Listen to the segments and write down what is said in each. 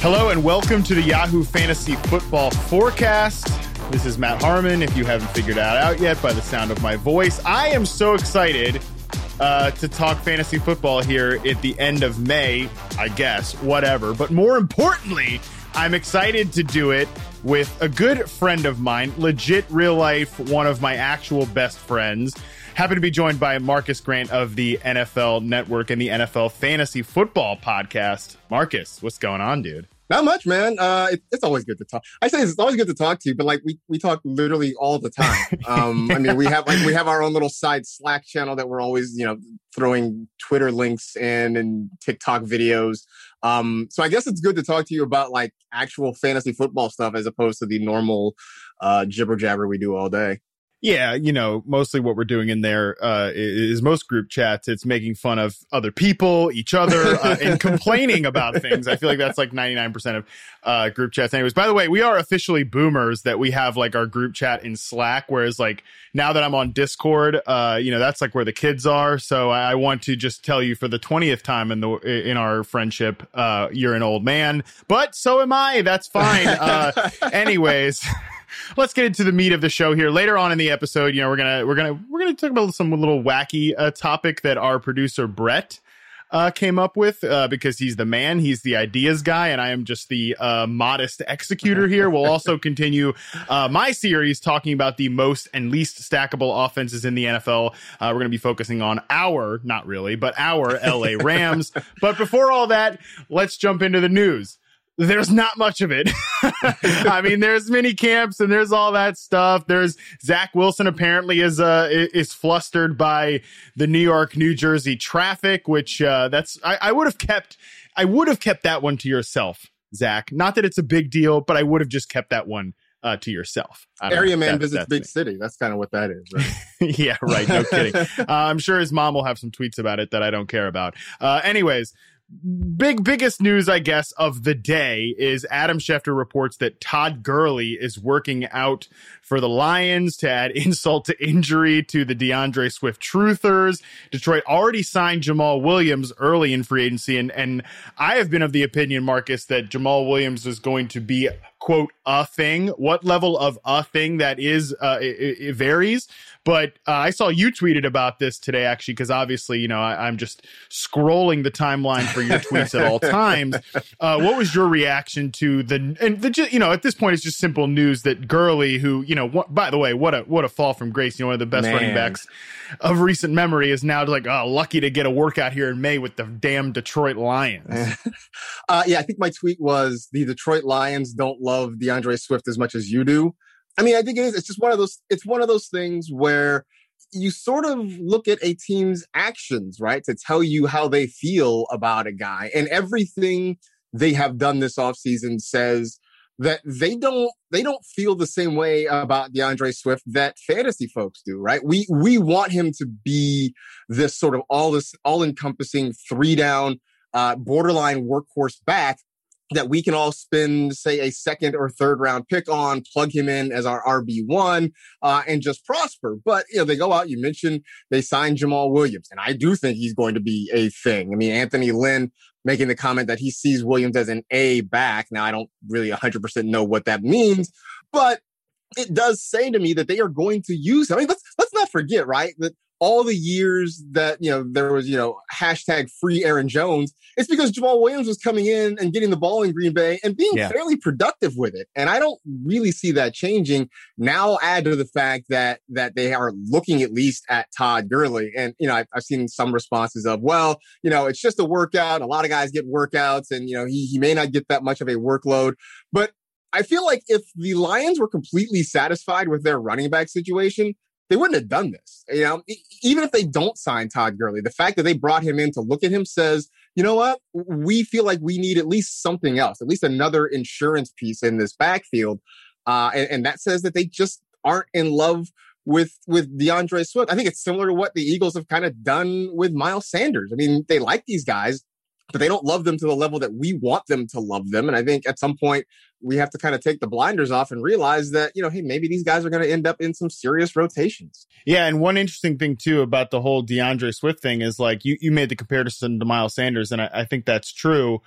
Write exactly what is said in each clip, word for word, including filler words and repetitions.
Hello and welcome to the Yahoo Fantasy Football Forecast. This is Matt Harmon, if you haven't figured that out yet by the sound of my voice. I am so excited uh, to talk fantasy football here at the end of May, I guess, whatever. But more importantly, I'm excited to do it with a good friend of mine, legit real life, one of my actual best friends. Happy to be joined by Marcus Grant of the N F L Network and the N F L Fantasy Football Podcast. Marcus, what's going on, dude? Not much, man. Uh, it, it's always good to talk. I say it's always good to talk to you, but like we, we talk literally all the time. Um, I mean, we have like we have our own little side Slack channel that we're always, you know, throwing Twitter links in and TikTok videos. Um, so I guess it's good to talk to you about like actual fantasy football stuff as opposed to the normal uh, jibber jabber we do all day. Yeah, you know, mostly what we're doing in there uh, is most group chats. It's making fun of other people, each other, uh, and complaining about things. I feel like that's like ninety-nine percent of uh, group chats. Anyways, by the way, we are officially boomers that we have like our group chat in Slack, whereas like now that I'm on Discord, uh, you know, that's like where the kids are. So I want to just tell you for the twentieth time in the in our friendship, uh, you're an old man, but so am I. That's fine. Uh, anyways. Let's get into the meat of the show here. Later on in the episode, you know, we're gonna we're gonna we're gonna talk about some little wacky uh, topic that our producer Brett uh, came up with uh, because he's the man, he's the ideas guy, and I am just the uh, modest executor here. We'll also continue uh, my series talking about the most and least stackable offenses in the N F L. Uh, we're gonna be focusing on our, not really, but our L A Rams. But before all that, let's jump into the news. There's not much of it. I mean, there's mini camps and there's all that stuff. There's Zach Wilson apparently is uh is flustered by the New York, New Jersey traffic, which uh, that's I, I would have kept I would have kept that one to yourself, Zach. Not that it's a big deal, but I would have just kept that one uh, to yourself. Area man visits big city. That's kind of what that is, right? Yeah, right. No kidding. uh, I'm sure his mom will have some tweets about it that I don't care about. Uh, anyways. Big, biggest news, I guess, of the day is Adam Schefter reports that Todd Gurley is working out for the Lions to add insult to injury to the DeAndre Swift truthers. Detroit already signed Jamal Williams early in free agency, and, and I have been of the opinion, Marcus, that Jamal Williams is going to be, quote, a thing. What level of a thing that is, uh, it, it varies. But uh, I saw you tweeted about this today, actually, because obviously, you know, I, I'm just scrolling the timeline for your tweets at all times. Uh, what was your reaction to the, and the, you know, at this point, it's just simple news that Gurley, who, you know, what, by the way, what a, what a fall from grace, you know, one of the best Man. running backs of recent memory is now like, oh, lucky to get a workout here in May with the damn Detroit Lions. uh, yeah, I think my tweet was the Detroit Lions don't love DeAndre Swift as much as you do. I mean, I think it is. It's just one of those. It's one of those things where you sort of look at a team's actions, right, to tell you how they feel about a guy, and everything they have done this offseason says that they don't. They don't feel the same way about DeAndre Swift that fantasy folks do, right? We we want him to be this sort of all this all encompassing three down, uh, borderline workhorse back that we can all spend, say, a second or third round pick on, plug him in as our R B one, uh, and just prosper. But, you know, they go out, you mentioned they signed Jamal Williams, and I do think he's going to be a thing. I mean, Anthony Lynn making the comment that he sees Williams as an A back. Now, I don't really one hundred percent know what that means, but it does say to me that they are going to use him. I mean, let's, let's not forget, right, that all the years that, you know, there was, you know, hashtag free Aaron Jones, it's because Jamal Williams was coming in and getting the ball in Green Bay and being yeah. fairly productive with it. And I don't really see that changing. Now add to the fact that that they are looking at least at Todd Gurley. And, you know, I've, I've seen some responses of, well, you know, it's just a workout. A lot of guys get workouts and, you know, he he may not get that much of a workload. But I feel like if the Lions were completely satisfied with their running back situation, they wouldn't have done this. You know, even if they don't sign Todd Gurley, the fact that they brought him in to look at him says, you know what? We feel like we need at least something else, at least another insurance piece in this backfield. Uh, and, and that says that they just aren't in love with, with DeAndre Swift. I think it's similar to what the Eagles have kind of done with Miles Sanders. I mean, they like these guys, but they don't love them to the level that we want them to love them. And I think at some point we have to kind of take the blinders off and realize that, you know, hey, maybe these guys are going to end up in some serious rotations. Yeah. And one interesting thing too about the whole DeAndre Swift thing is like you, you made the comparison to Miles Sanders. And I, I think that's true.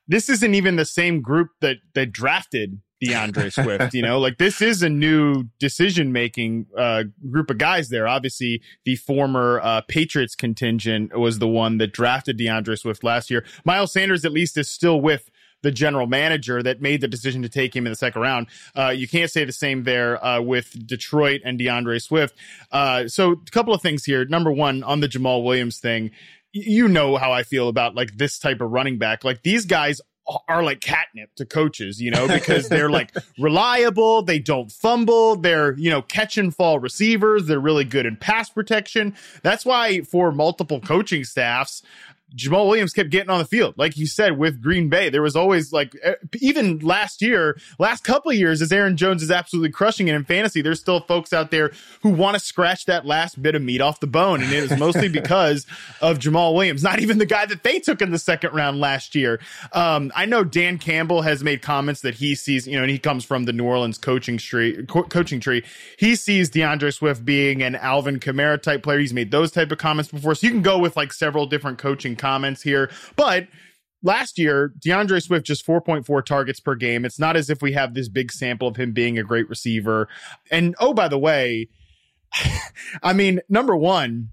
this isn't even the same group that that drafted DeAndre Swift, you know, like this is a new decision making uh, group of guys there. Obviously, the former uh, Patriots contingent was the one that drafted DeAndre Swift last year. Miles Sanders, at least, is still with the general manager that made the decision to take him in the second round. Uh, you can't say the same there uh, with Detroit and DeAndre Swift. Uh, so a couple of things here. Number one, on the Jamal Williams thing, you know how I feel about like this type of running back. Like these guys are like catnip to coaches, you know, because they're like reliable. They don't fumble. They're, you know, catch and fall receivers. They're really good in pass protection. That's why for multiple coaching staffs, Jamal Williams kept getting on the field. Like you said, with Green Bay, there was always like, even last year, last couple of years, as Aaron Jones is absolutely crushing it in fantasy, there's still folks out there who want to scratch that last bit of meat off the bone. And it is mostly because of Jamal Williams, not even the guy that they took in the second round last year. Um, I know Dan Campbell has made comments that he sees, you know, and he comes from the New Orleans coaching tree, co- coaching tree. He sees DeAndre Swift being an Alvin Kamara type player. He's made those type of comments before. So you can go with like several different coaching comments here, but last year DeAndre Swift just four point four targets per game. It's not as if we have this big sample of him being a great receiver. And oh, by the way, I mean, number one,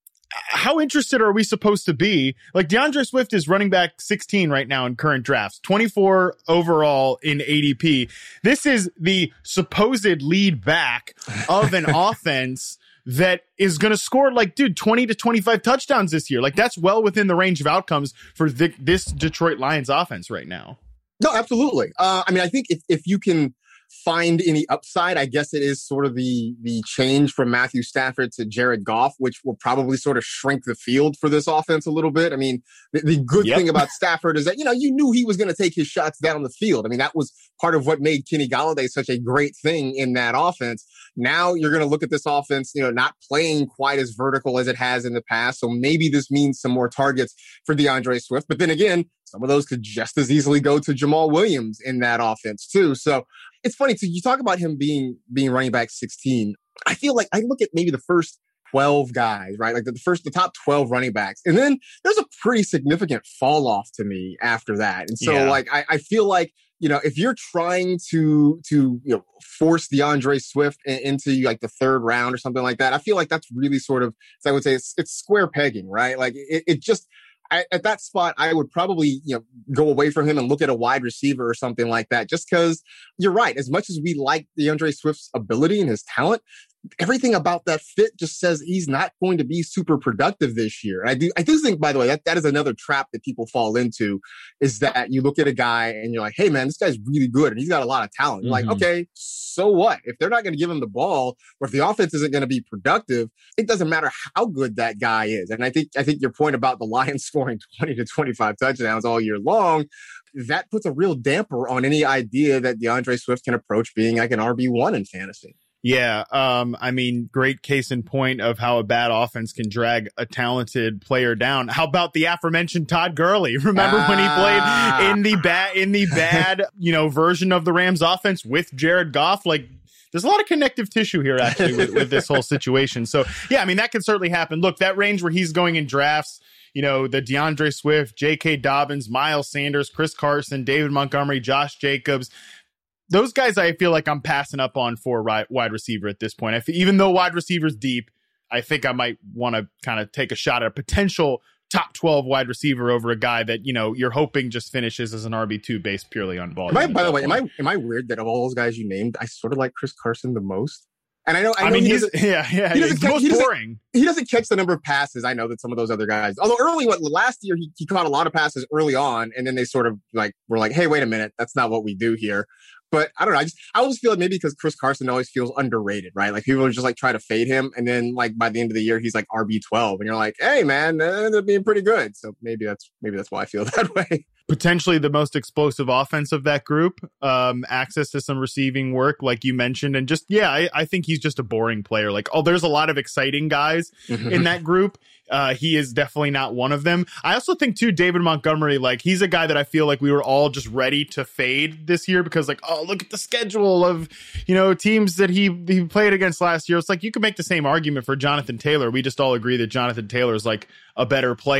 how interested are we supposed to be? Like DeAndre Swift is running back sixteen right now in current drafts, twenty-four overall in A D P. This is the supposed lead back of an offense that is going to score like, dude, twenty to twenty-five touchdowns this year. Like that's well within the range of outcomes for the, this Detroit Lions offense right now. No, absolutely. Uh, I mean, I think if, if you can find any upside, I guess it is sort of the the change from Matthew Stafford to Jared Goff, which will probably sort of shrink the field for this offense a little bit. I mean, the, the good yep. thing about Stafford is that, you know, you knew he was going to take his shots down the field. I mean, that was part of what made Kenny Golladay such a great thing in that offense. Now you're going to look at this offense, you know, not playing quite as vertical as it has in the past. So maybe this means some more targets for DeAndre Swift. But then again, some of those could just as easily go to Jamal Williams in that offense too. So it's funny too. You talk about him being being running back sixteen. I feel like I look at maybe the first twelve guys, right? Like the first, the top twelve running backs, and then there's a pretty significant fall off to me after that. And so, yeah. like, I, I feel like, you know, if you're trying to to you know force DeAndre Swift into like the third round or something like that, I feel like that's really sort of, as I would say, it's, it's square pegging, right? Like it, it just. I, at that spot, I would probably, you know, go away from him and look at a wide receiver or something like that, just because you're right. As much as we like DeAndre Swift's ability and his talent, everything about that fit just says he's not going to be super productive this year. And I do, I do think, by the way, that that is another trap that people fall into, is that you look at a guy and you're like, hey man, this guy's really good and he's got a lot of talent. You're mm-hmm. like, okay, so what? If they're not going to give him the ball, or if the offense isn't going to be productive, it doesn't matter how good that guy is. And I think, I think your point about the Lions scoring twenty to twenty-five touchdowns all year long, that puts a real damper on any idea that DeAndre Swift can approach being like an R B one in fantasy. Yeah, um, I mean, great case in point of how a bad offense can drag a talented player down. How about the aforementioned Todd Gurley? Remember ah. when he played in the bad, in the bad, you know, version of the Rams offense with Jared Goff? Like, there's a lot of connective tissue here, actually, with, with this whole situation. So, yeah, I mean, that can certainly happen. Look, that range where he's going in drafts, you know, the DeAndre Swift, J K. Dobbins, Miles Sanders, Chris Carson, David Montgomery, Josh Jacobs. Those guys, I feel like I'm passing up on for wide receiver at this point. I feel, even though wide receiver's deep, I think I might want to kind of take a shot at a potential top twelve wide receiver over a guy that, you know, you're hoping just finishes as an R B two based purely on volume. Am I, by the way, am I am I weird that of all those guys you named, I sort of like Chris Carson the most? And I know, I, know I mean, he he's yeah, yeah, he he's catch, most he boring. He doesn't catch the number of passes I know that some of those other guys. Although early, what last year he, he caught a lot of passes early on, and then they sort of like were like, "Hey, wait a minute, that's not what we do here." But I don't know. I just I always feel like maybe because Chris Carson always feels underrated, right? Like people are just like try to fade him, and then like by the end of the year he's like R B twelve, and you're like, hey man, that ended up being pretty good. So maybe that's maybe that's why I feel that way. Potentially the most explosive offense of that group, um, access to some receiving work, like you mentioned, and just yeah, I, I think he's just a boring player. Like, oh, there's a lot of exciting guys mm-hmm. in that group. Uh, he is definitely not one of them. I also think too, David Montgomery, like he's a guy that I feel like we were all just ready to fade this year because like, oh, look at the schedule of, you know, teams that he, he played against last year. It's like, you could make the same argument for Jonathan Taylor. We just all agree that Jonathan Taylor is like a better player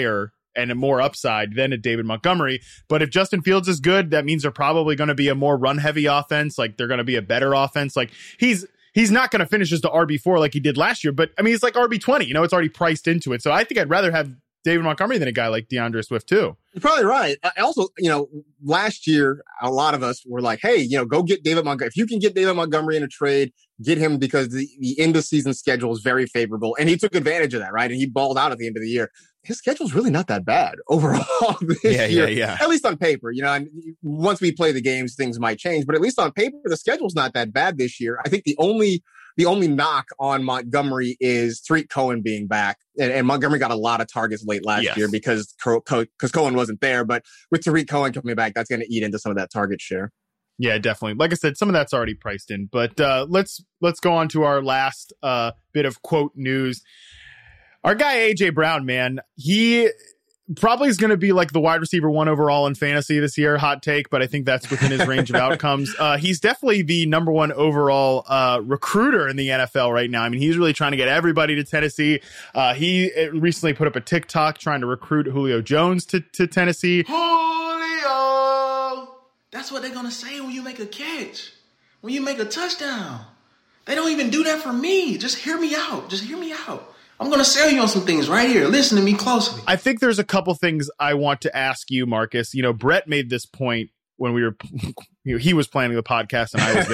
and a more upside than a David Montgomery. But if Justin Fields is good, that means they're probably going to be a more run heavy offense. Like they're going to be a better offense. Like he's, he's not going to finish as the R B four like he did last year, but I mean, it's like R B twenty, you know, it's already priced into it. So I think I'd rather have David Montgomery than a guy like DeAndre Swift too. You're probably right. I also, you know, last year, a lot of us were like, hey, you know, go get David Montgomery. If you can get David Montgomery in a trade, get him because the, the end of season schedule is very favorable. And he took advantage of that, right? And he balled out at the end of the year. His schedule's really not that bad overall this yeah, year. Yeah, yeah. At least on paper, you know, and once we play the games, things might change. But at least on paper, the schedule's not that bad this year. I think the only The only knock on Montgomery is Tariq Cohen being back. And, and Montgomery got a lot of targets late last yes. year because Co- Co- Cohen wasn't there. But with Tariq Cohen coming back, that's going to eat into some of that target share. Yeah, definitely. Like I said, some of that's already priced in. But uh, let's let's go on to our last uh, bit of quote news. Our guy, A J Brown, man, he probably is going to be like the wide receiver one overall in fantasy this year. Hot take, but I think that's within his range of outcomes. Uh, he's definitely the number one overall uh, recruiter in the N F L right now. I mean, he's really trying to get everybody to Tennessee. Uh, he recently put up a TikTok trying to recruit Julio Jones to, to Tennessee. Julio! That's what they're going to say when you make a catch, when you make a touchdown. They don't even do that for me. Just hear me out. Just hear me out. I'm going to sell you on some things right here. Listen to me closely. I think there's a couple things I want to ask you, Marcus. You know, Brett made this point when we were, you know, he was planning the podcast and I was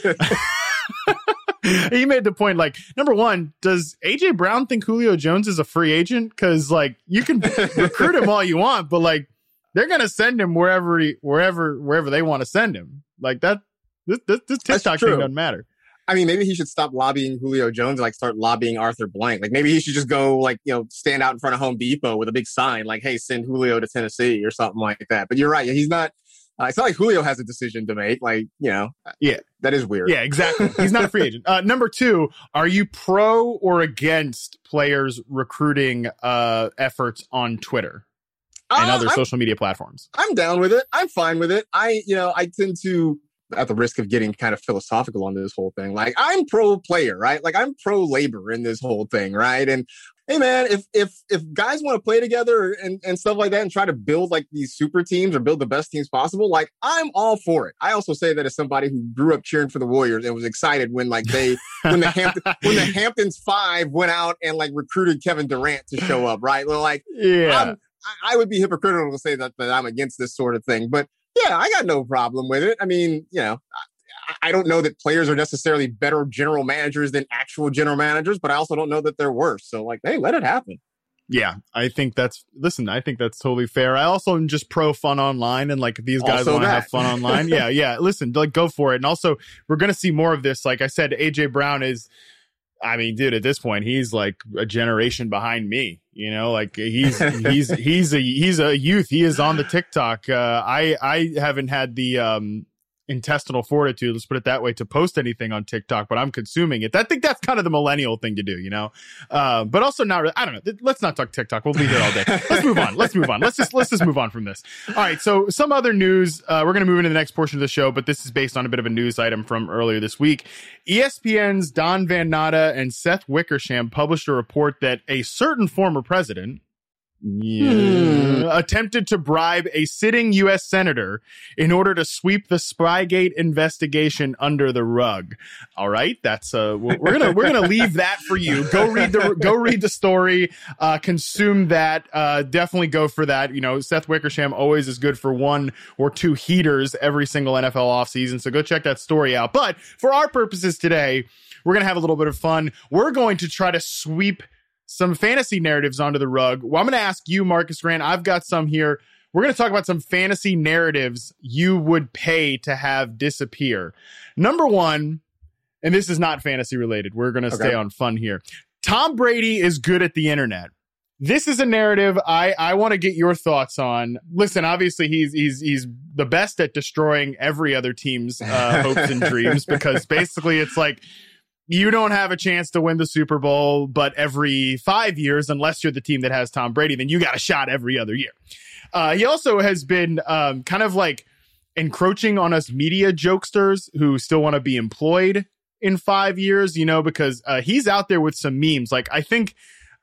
there. He made the point, like, number one, does A J Brown think Julio Jones is a free agent? Because, like, you can recruit him all you want, but, like, they're going to send him wherever, he, wherever, wherever they want to send him. Like, that, this, this, this TikTok thing doesn't matter. I mean, maybe he should stop lobbying Julio Jones and like start lobbying Arthur Blank. Like maybe he should just go like, you know, stand out in front of Home Depot with a big sign like, hey, send Julio to Tennessee or something like that. But you're right. He's not, uh, it's not like Julio has a decision to make. Like, you know, yeah, that is weird. Yeah, exactly. He's not a free agent. Uh, number two, are you pro or against players recruiting uh, efforts on Twitter and uh, other I'm, social media platforms? I'm down with it. I'm fine with it. I, you know, I tend to, at the risk of getting kind of philosophical on this whole thing, like I'm pro player, right? Like I'm pro labor in this whole thing, right? And hey, man, if if if guys want to play together and, and stuff like that and try to build like these super teams or build the best teams possible, like I'm all for it. I also say that as somebody who grew up cheering for the Warriors and was excited when like they when the Hampton, when the Hamptons Five went out and like recruited Kevin Durant to show up, right? Well, like yeah, I'm, I would be hypocritical to say that, that I'm against this sort of thing, but. Yeah, I got no problem with it. I mean, you know, I, I don't know that players are necessarily better general managers than actual general managers, but I also don't know that they're worse. So, like, hey, let it happen. Yeah, I think that's, listen, I think that's totally fair. I also am just pro fun online and like if these guys want to have fun online. Yeah, yeah, listen, like go for it. And also, we're going to see more of this. Like I said, A J Brown is, I mean, dude, at this point, he's like a generation behind me. You know, like he's he's he's a he's a youth. He is on the TikTok. Uh, I I haven't had the um, intestinal fortitude, let's put it that way, to post anything on TikTok, but I'm consuming it. I think that's kind of the millennial thing to do, you know. Uh, but also not really. I don't know. Let's not talk TikTok. We'll be here all day. Let's move on. Let's move on. Let's just let's just move on from this. All right. So some other news. Uh, we're going to move into the next portion of the show, but this is based on a bit of a news item from earlier this week. E S P N's Don Van Natta and Seth Wickersham published a report that a certain former president Yeah. Hmm. attempted to bribe a sitting U S senator in order to sweep the Spygate investigation under the rug. All right, that's uh, we're gonna we're gonna leave that for you. Go read the go read the story, uh, consume that. Uh, definitely go for that. You know, Seth Wickersham always is good for one or two heaters every single N F L offseason. So go check that story out. But for our purposes today, we're gonna have a little bit of fun. We're going to try to sweep some fantasy narratives onto the rug. Well, I'm going to ask you, Marcus Grant. I've got some here. We're going to talk about some fantasy narratives you would pay to have disappear. Number one, and this is not fantasy related. We're going to okay. stay on fun here. Tom Brady is good at the internet. This is a narrative I, I want to get your thoughts on. Listen, obviously he's he's he's the best at destroying every other team's uh, hopes and dreams, because basically it's like, you don't have a chance to win the Super Bowl, but every five years, unless you're the team that has Tom Brady, then you got a shot every other year. Uh, he also has been um, kind of like encroaching on us media jokesters who still want to be employed in five years, you know, because uh, he's out there with some memes. Like, I think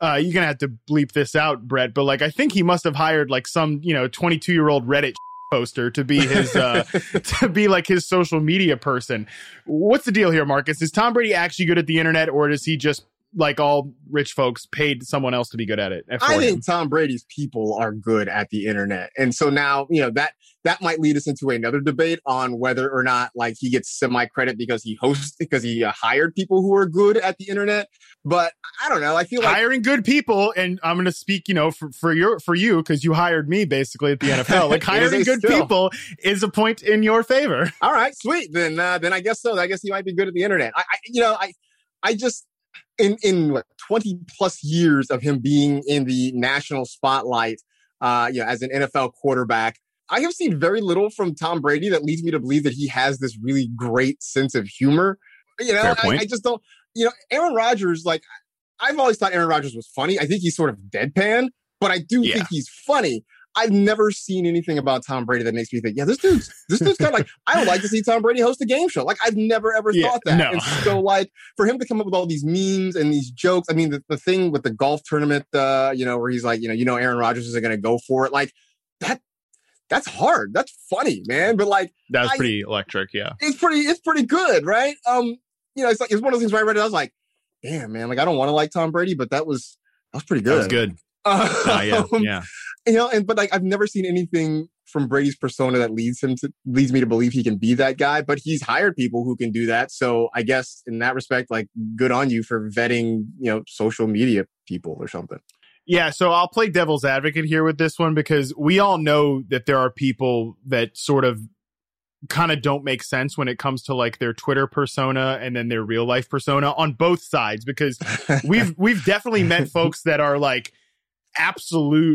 uh, you're going to have to bleep this out, Brett, but like, I think he must have hired like some, you know, twenty-two year old Reddit poster to be his, uh, to be like his social media person. What's the deal here, Marcus? Is Tom Brady actually good at the internet, or does he just, like all rich folks, paid someone else to be good at it? I think him? Tom Brady's people are good at the internet. And so now, you know, that that might lead us into another debate on whether or not like he gets semi credit because he hosts, because he uh, hired people who are good at the internet. But I don't know. I feel like hiring good people, and I'm going to speak, you know, for, for your, for you, because you hired me basically at the N F L. Like hiring good still. people is a point in your favor. All right, sweet. Then, uh, then I guess so. I guess he might be good at the internet. I, I you know, I, I just, In in what, twenty plus years of him being in the national spotlight, uh, you know, as an N F L quarterback, I have seen very little from Tom Brady that leads me to believe that he has this really great sense of humor. You know, I, I just don't. You know, Aaron Rodgers, like I've always thought Aaron Rodgers was funny. I think he's sort of deadpan, but I do yeah. think he's funny. I've never seen anything about Tom Brady that makes me think, yeah, this dude's this dude's kind of like, I would like to see Tom Brady host a game show. Like, I've never ever yeah, thought that. No. And so, like, for him to come up with all these memes and these jokes, I mean, the, the thing with the golf tournament, uh, you know, where he's like, you know, you know, Aaron Rodgers isn't going to go for it. Like, that that's hard. That's funny, man. But like, that was I, pretty electric. Yeah, it's pretty. It's pretty good, right? Um, you know, it's like it's one of those things where I read it, I was like, damn, man. Like, I don't want to like Tom Brady, but that was that was pretty good. That was good. Uh, uh, yeah, yeah. You know, and but like I've never seen anything from Brady's persona that leads him to leads me to believe he can be that guy. But he's hired people who can do that. So I guess in that respect, like, good on you for vetting, you know, social media people or something. Yeah, so I'll play devil's advocate here with this one, because we all know that there are people that sort of kind of don't make sense when it comes to like their Twitter persona and then their real life persona on both sides, because we've we've definitely met folks that are like absolute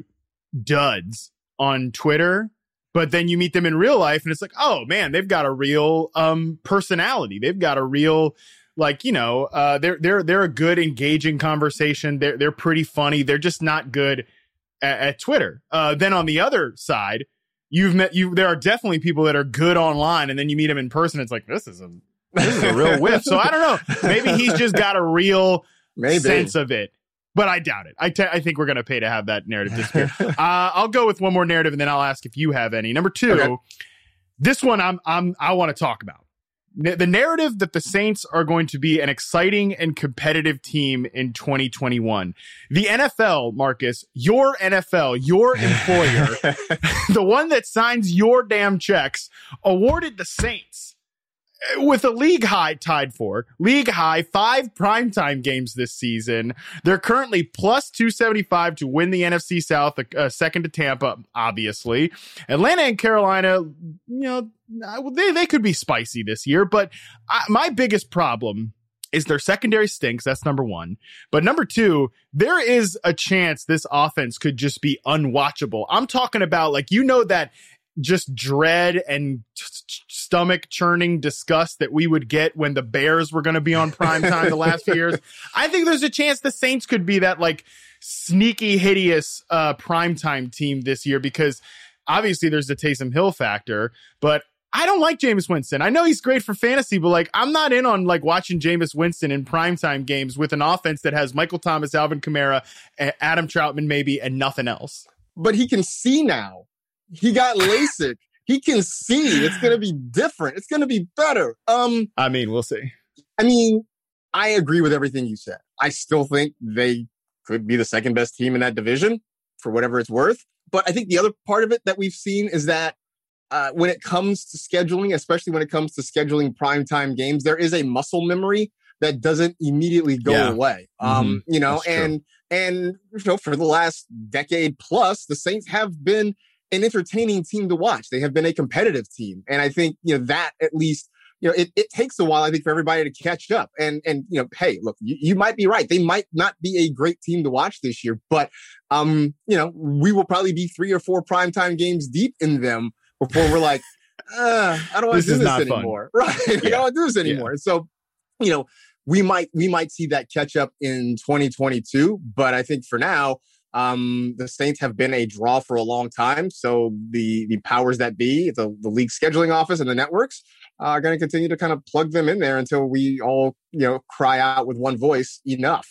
duds on Twitter, but then you meet them in real life and it's like, oh man, they've got a real um personality. They've got a real, like, you know, uh they're they're they're a good engaging conversation. They're they're pretty funny. They're just not good at, at Twitter. Uh then on the other side, you've met you there are definitely people that are good online, and then you meet them in person, it's like, this is a this is a real whiff. So I don't know. Maybe he's just got a real Maybe. sense of it. But I doubt it. I, te- I think we're going to pay to have that narrative disappear. uh, I'll go with one more narrative, and then I'll ask if you have any. Number two, okay. This one I'm I'm I want to talk about. N- the narrative that the Saints are going to be an exciting and competitive team in twenty twenty-one. The N F L, Marcus, your N F L, your employer, the one that signs your damn checks, awarded the Saints with a league high tied for league high five primetime games this season. They're currently plus two seventy-five to win the N F C South, uh, second to Tampa, obviously. Atlanta and Carolina, you know, they, they could be spicy this year, but I, my biggest problem is their secondary stinks. That's number one. But number two, there is a chance this offense could just be unwatchable. I'm talking about, like, you know, that just dread and t- stomach churning disgust that we would get when the Bears were going to be on primetime the last few years. I think there's a chance the Saints could be that like sneaky, hideous uh, primetime team this year, because obviously there's the Taysom Hill factor, but I don't like Jameis Winston. I know he's great for fantasy, but like, I'm not in on like watching Jameis Winston in primetime games with an offense that has Michael Thomas, Alvin Kamara, Adam Troutman maybe, and nothing else. But he can see now. He got LASIK. He can see. It's going to be different. It's going to be better. Um, I mean, we'll see. I mean, I agree with everything you said. I still think they could be the second best team in that division for whatever it's worth. But I think the other part of it that we've seen is that uh, when it comes to scheduling, especially when it comes to scheduling primetime games, there is a muscle memory that doesn't immediately go yeah. away. Um, mm-hmm. You know, and, and, you know, for the last decade plus, the Saints have been an entertaining team to watch. They have been a competitive team. And I think, you know, that at least, you know, it, it takes a while, I think, for everybody to catch up. And, and, you know, hey, look, you, you might be right. They might not be a great team to watch this year, but, um, you know, we will probably be three or four primetime games deep in them before we're like, uh, I don't want to do this anymore. Fun. Right. Yeah. I don't want to do this anymore. Yeah. So, you know, we might, we might see that catch up in twenty twenty-two, but I think for now, Um, the Saints have been a draw for a long time. So the the powers that be, the, the league scheduling office and the networks uh, are going to continue to kind of plug them in there until we all, you know, cry out with one voice, enough.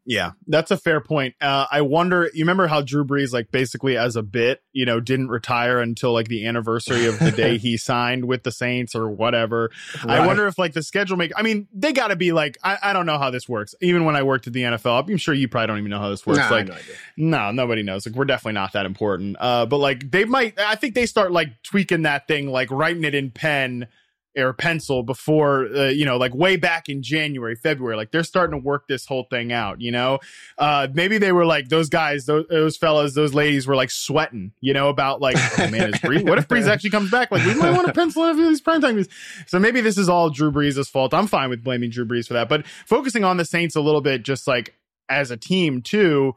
Yeah, that's a fair point. Uh, I wonder, you remember how Drew Brees, like basically as a bit, you know, didn't retire until like the anniversary of the day he signed with the Saints or whatever. Right. I wonder if like the schedule make, I mean, they got to be like, I, I don't know how this works. Even when I worked at the N F L, I'm sure you probably don't even know how this works. Nah, like, no, no, nobody knows. Like, we're definitely not that important. Uh, but like they might, I think they start like tweaking that thing, like writing it in pen or pencil before, uh, you know, like way back in January, February, like they're starting to work this whole thing out, you know, uh, maybe they were like those guys, those, those fellas, those ladies were like sweating, you know, about like, oh man, is Brees, what if Brees actually comes back? Like we might want to pencil in a few of these primetime games. So maybe this is all Drew Brees' fault. I'm fine with blaming Drew Brees for that, but focusing on the Saints a little bit, just like as a team too,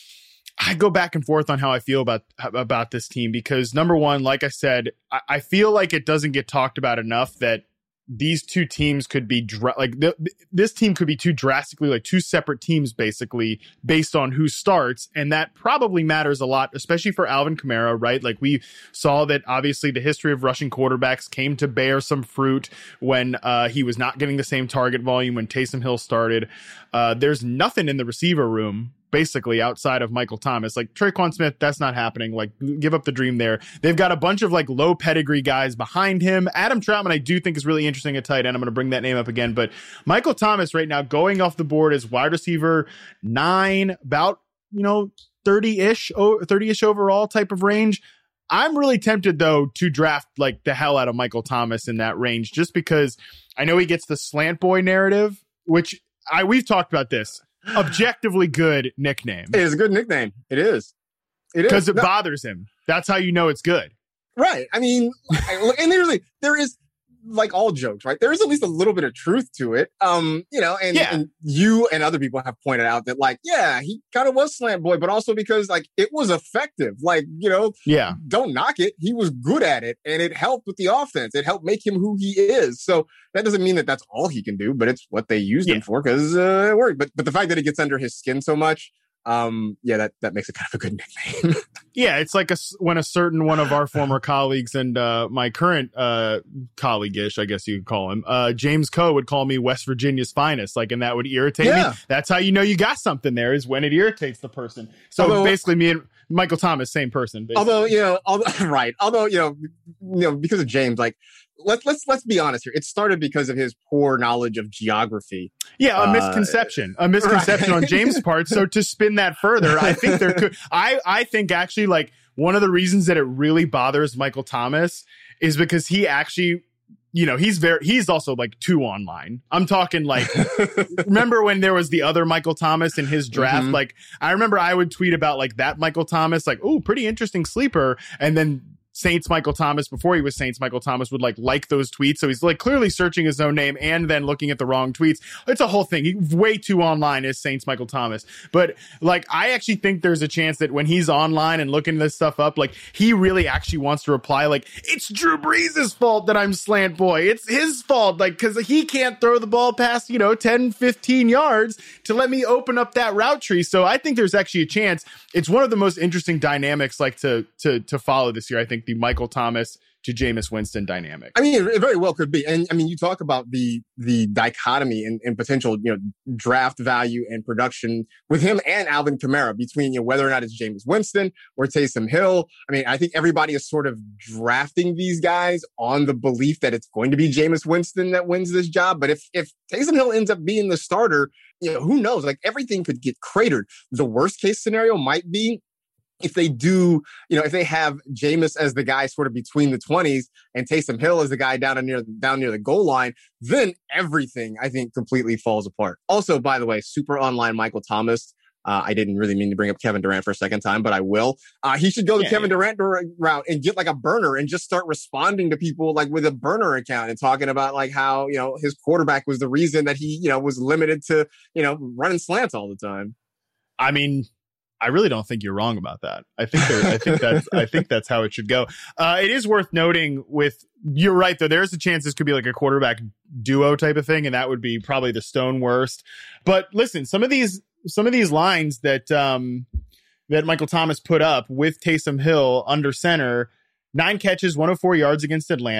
I go back and forth on how I feel about about this team because number one, like I said, I, I feel like it doesn't get talked about enough that these two teams could be dra- like th- this team could be two drastically like two separate teams basically based on who starts, and that probably matters a lot, especially for Alvin Kamara, right? Like we saw that obviously the history of rushing quarterbacks came to bear some fruit when uh, he was not getting the same target volume when Taysom Hill started. Uh, there's nothing in the receiver room basically outside of Michael Thomas. Like Traquan Smith, that's not happening. Like give up the dream there. They've got a bunch of like low pedigree guys behind him. Adam Troutman, I do think is really interesting at tight end. I'm going to bring that name up again, but Michael Thomas right now going off the board is wide receiver nine, about, you know, thirty-ish, thirty-ish overall type of range. I'm really tempted though to draft like the hell out of Michael Thomas in that range, just because I know he gets the slant boy narrative, which I, we've talked about this. Objectively good nickname. It is a good nickname. It is. It is. Because it no. bothers him. That's how you know it's good. Right. I mean, and there's like, there is, like all jokes, right? There is at least a little bit of truth to it. Um, you know, and, yeah. and you and other people have pointed out that, like, yeah, he kind of was slant boy, but also because, like, it was effective. Like, you know, yeah, don't knock it. He was good at it, and it helped with the offense. It helped make him who he is. So that doesn't mean that that's all he can do, but it's what they used yeah. him for because uh, it worked. But but the fact that it gets under his skin so much, um, yeah, that that makes it kind of a good nickname. Yeah, it's like a, when a certain one of our former colleagues and uh, my current uh, colleague-ish, I guess you could call him, uh, James Coe would call me West Virginia's finest, like, and that would irritate yeah. me. That's how you know you got something there, is when it irritates the person. So although, basically, me and Michael Thomas, same person. Basically. Although, you know, although, right. Although, you know, you know, because of James, like, let's let's let's be honest here. It started because of his poor knowledge of geography. Yeah, a uh, misconception, a misconception right. on James' part. So to spin that further, I think there could. I I think actually, like, one of the reasons that it really bothers Michael Thomas is because he actually, you know, he's very he's also like too online. I'm talking like, remember when there was the other Michael Thomas in his draft? Mm-hmm. Like, I remember I would tweet about like that Michael Thomas, like, oh, pretty interesting sleeper, and then Saints Michael Thomas, before he was Saints Michael Thomas, would like like those tweets. So he's like clearly searching his own name and then looking at the wrong tweets. It's a whole thing. He's way too online as Saints Michael Thomas. But like, I actually think there's a chance that when he's online and looking this stuff up, like he really actually wants to reply like, it's Drew Brees' fault that I'm slant boy. It's his fault. Like, cause he can't throw the ball past, you know, ten, fifteen yards to let me open up that route tree. So I think there's actually a chance. It's one of the most interesting dynamics like to, to, to follow this year. I think the Michael Thomas to Jameis Winston dynamic. I mean, it very well could be. And I mean, you talk about the the dichotomy and, and potential, you know, draft value and production with him and Alvin Kamara between, you know, whether or not it's Jameis Winston or Taysom Hill. I mean, I think everybody is sort of drafting these guys on the belief that it's going to be Jameis Winston that wins this job. But if if Taysom Hill ends up being the starter, you know, who knows? Like, everything could get cratered. The worst case scenario might be if they do, you know, if they have Jameis as the guy sort of between the twenties and Taysom Hill as the guy down near down near the goal line, then everything, I think, completely falls apart. Also, by the way, super online Michael Thomas. Uh, I didn't really mean to bring up Kevin Durant for a second time, but I will. Uh, he should go the yeah, Kevin yeah. Durant route and get like a burner and just start responding to people like with a burner account and talking about like how, you know, his quarterback was the reason that he, you know, was limited to, you know, running slants all the time. I mean, I really don't think you're wrong about that. I think there, I think that's I think that's how it should go. Uh, it is worth noting with you're right though. There's a chance this could be like a quarterback duo type of thing, and that would be probably the stone worst. But listen, some of these some of these lines that um, that Michael Thomas put up with Taysom Hill under center, nine catches, one hundred four yards against Atlanta,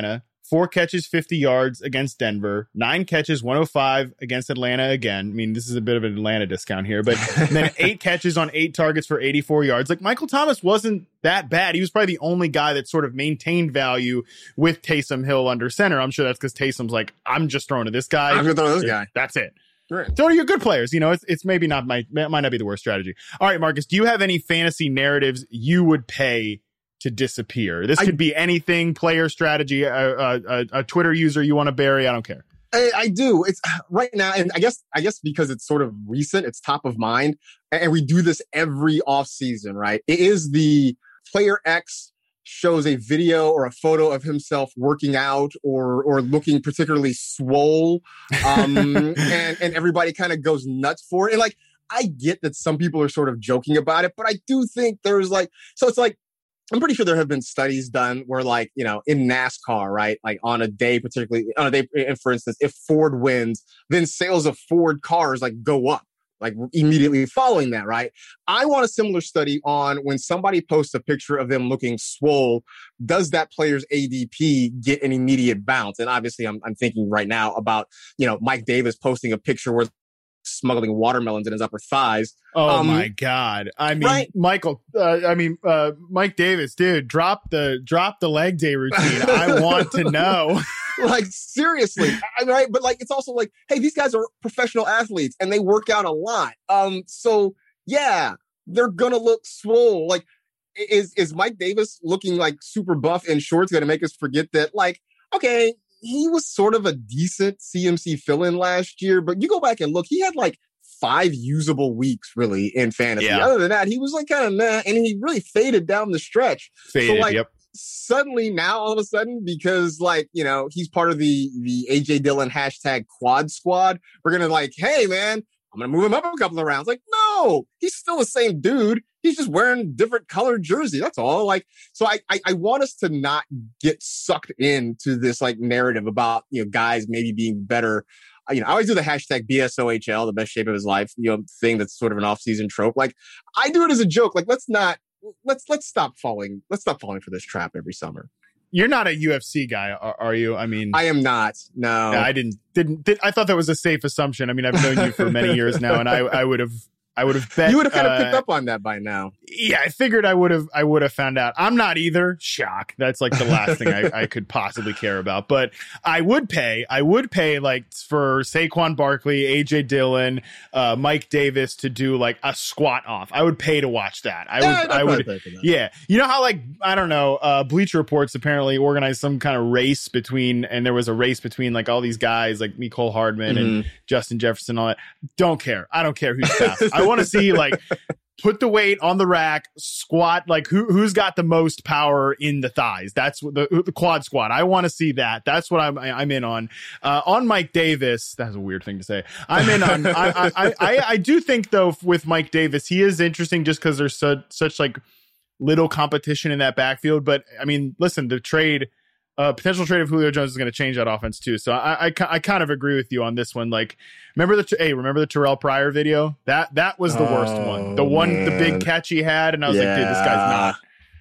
four catches, fifty yards against Denver, nine catches, one oh five against Atlanta again. I mean, this is a bit of an Atlanta discount here, but then eight catches on eight targets for eighty-four yards. Like, Michael Thomas wasn't that bad. He was probably the only guy that sort of maintained value with Taysom Hill under center. I'm sure that's because Taysom's like, I'm just throwing to this guy. I'm going to throw to this guy. That's it. Right. So you're good players. You know, it's it's maybe not my, might not be the worst strategy. All right, Marcus, do you have any fantasy narratives you would pay to disappear? This could I, be anything, player strategy, a, a, a Twitter user you want to bury. I don't care. I, I do. It's right now. And I guess, I guess because it's sort of recent, it's top of mind. And we do this every off season, right? It is the player X shows a video or a photo of himself working out or, or looking particularly swole. Um, and, and everybody kind of goes nuts for it. And like, I get that some people are sort of joking about it, but I do think there's like, so it's like, I'm pretty sure there have been studies done where, like, you know, in NASCAR, right? Like on a day, particularly on a day, for instance, if Ford wins, then sales of Ford cars like go up, like immediately following that, right? I want a similar study on when somebody posts a picture of them looking swole, does that player's A D P get an immediate bounce? And obviously I'm, I'm thinking right now about, you know, Mike Davis posting a picture where smuggling watermelons in his upper thighs. Oh um, my God. I mean, right? Michael, uh, I mean, uh, Mike Davis, dude, drop the, drop the leg day routine. I want to know. Like, seriously. I, right. But like, it's also like, hey, these guys are professional athletes and they work out a lot. Um, so yeah, they're going to look swole. Like, is, is Mike Davis looking like super buff in shorts going to make us forget that, like, okay, he was sort of a decent C M C fill-in last year, but you go back and look, he had like five usable weeks really in fantasy. Yeah. Other than that, he was like kind of meh, and he really faded down the stretch. Faded, so like yep. Suddenly now all of a sudden, because like, you know, he's part of the, the A J Dillon hashtag quad squad, we're going to like, hey man, I'm going to move him up a couple of rounds. Like, no, he's still the same dude. He's just wearing different colored jersey. That's all. Like, so I, I, I want us to not get sucked into this like narrative about, you know, guys maybe being better. You know, I always do the hashtag B S O H L, the best shape of his life, you know, thing that's sort of an off-season trope. Like, I do it as a joke. Like, let's not, let's, let's stop falling. Let's stop falling for this trap every summer. You're not a U F C guy, are, are you? I mean, I am not. No, yeah, I didn't, didn't, did, I thought that was a safe assumption. I mean, I've known you for many years now, and I, I would have, I would have bet you would have kind of uh, picked up on that by now. Yeah, I figured I would have. I would have found out. I'm not either. Shock. That's like the last thing I, I could possibly care about. But I would pay. I would pay like for Saquon Barkley, A J Dillon, uh, Mike Davis to do like a squat off. I would pay to watch that. I yeah, would. I would. Yeah. You know how like I don't know. Uh, Bleacher Reports apparently organized some kind of race between, and there was a race between like all these guys like Mecole Hardman mm-hmm. and Justin Jefferson. And all that. Don't care. I don't care who's fast. I want to see like put the weight on the rack, squat, like who who's got the most power in the thighs. That's what the, the quad squat. I want to see that. That's what I'm I'm in on. Uh, on Mike Davis, that's a weird thing to say. I'm in on. I, I I I do think though with Mike Davis, he is interesting just because there's such such like little competition in that backfield. But I mean, listen, the trade. Uh, potential trade of Julio Jones is going to change that offense too. So I, I, I kind of agree with you on this one. Like, remember the hey, remember the Terrell Pryor video? That that was the oh, worst one. The one, man. The big catch he had, and I was yeah. like, dude, this guy's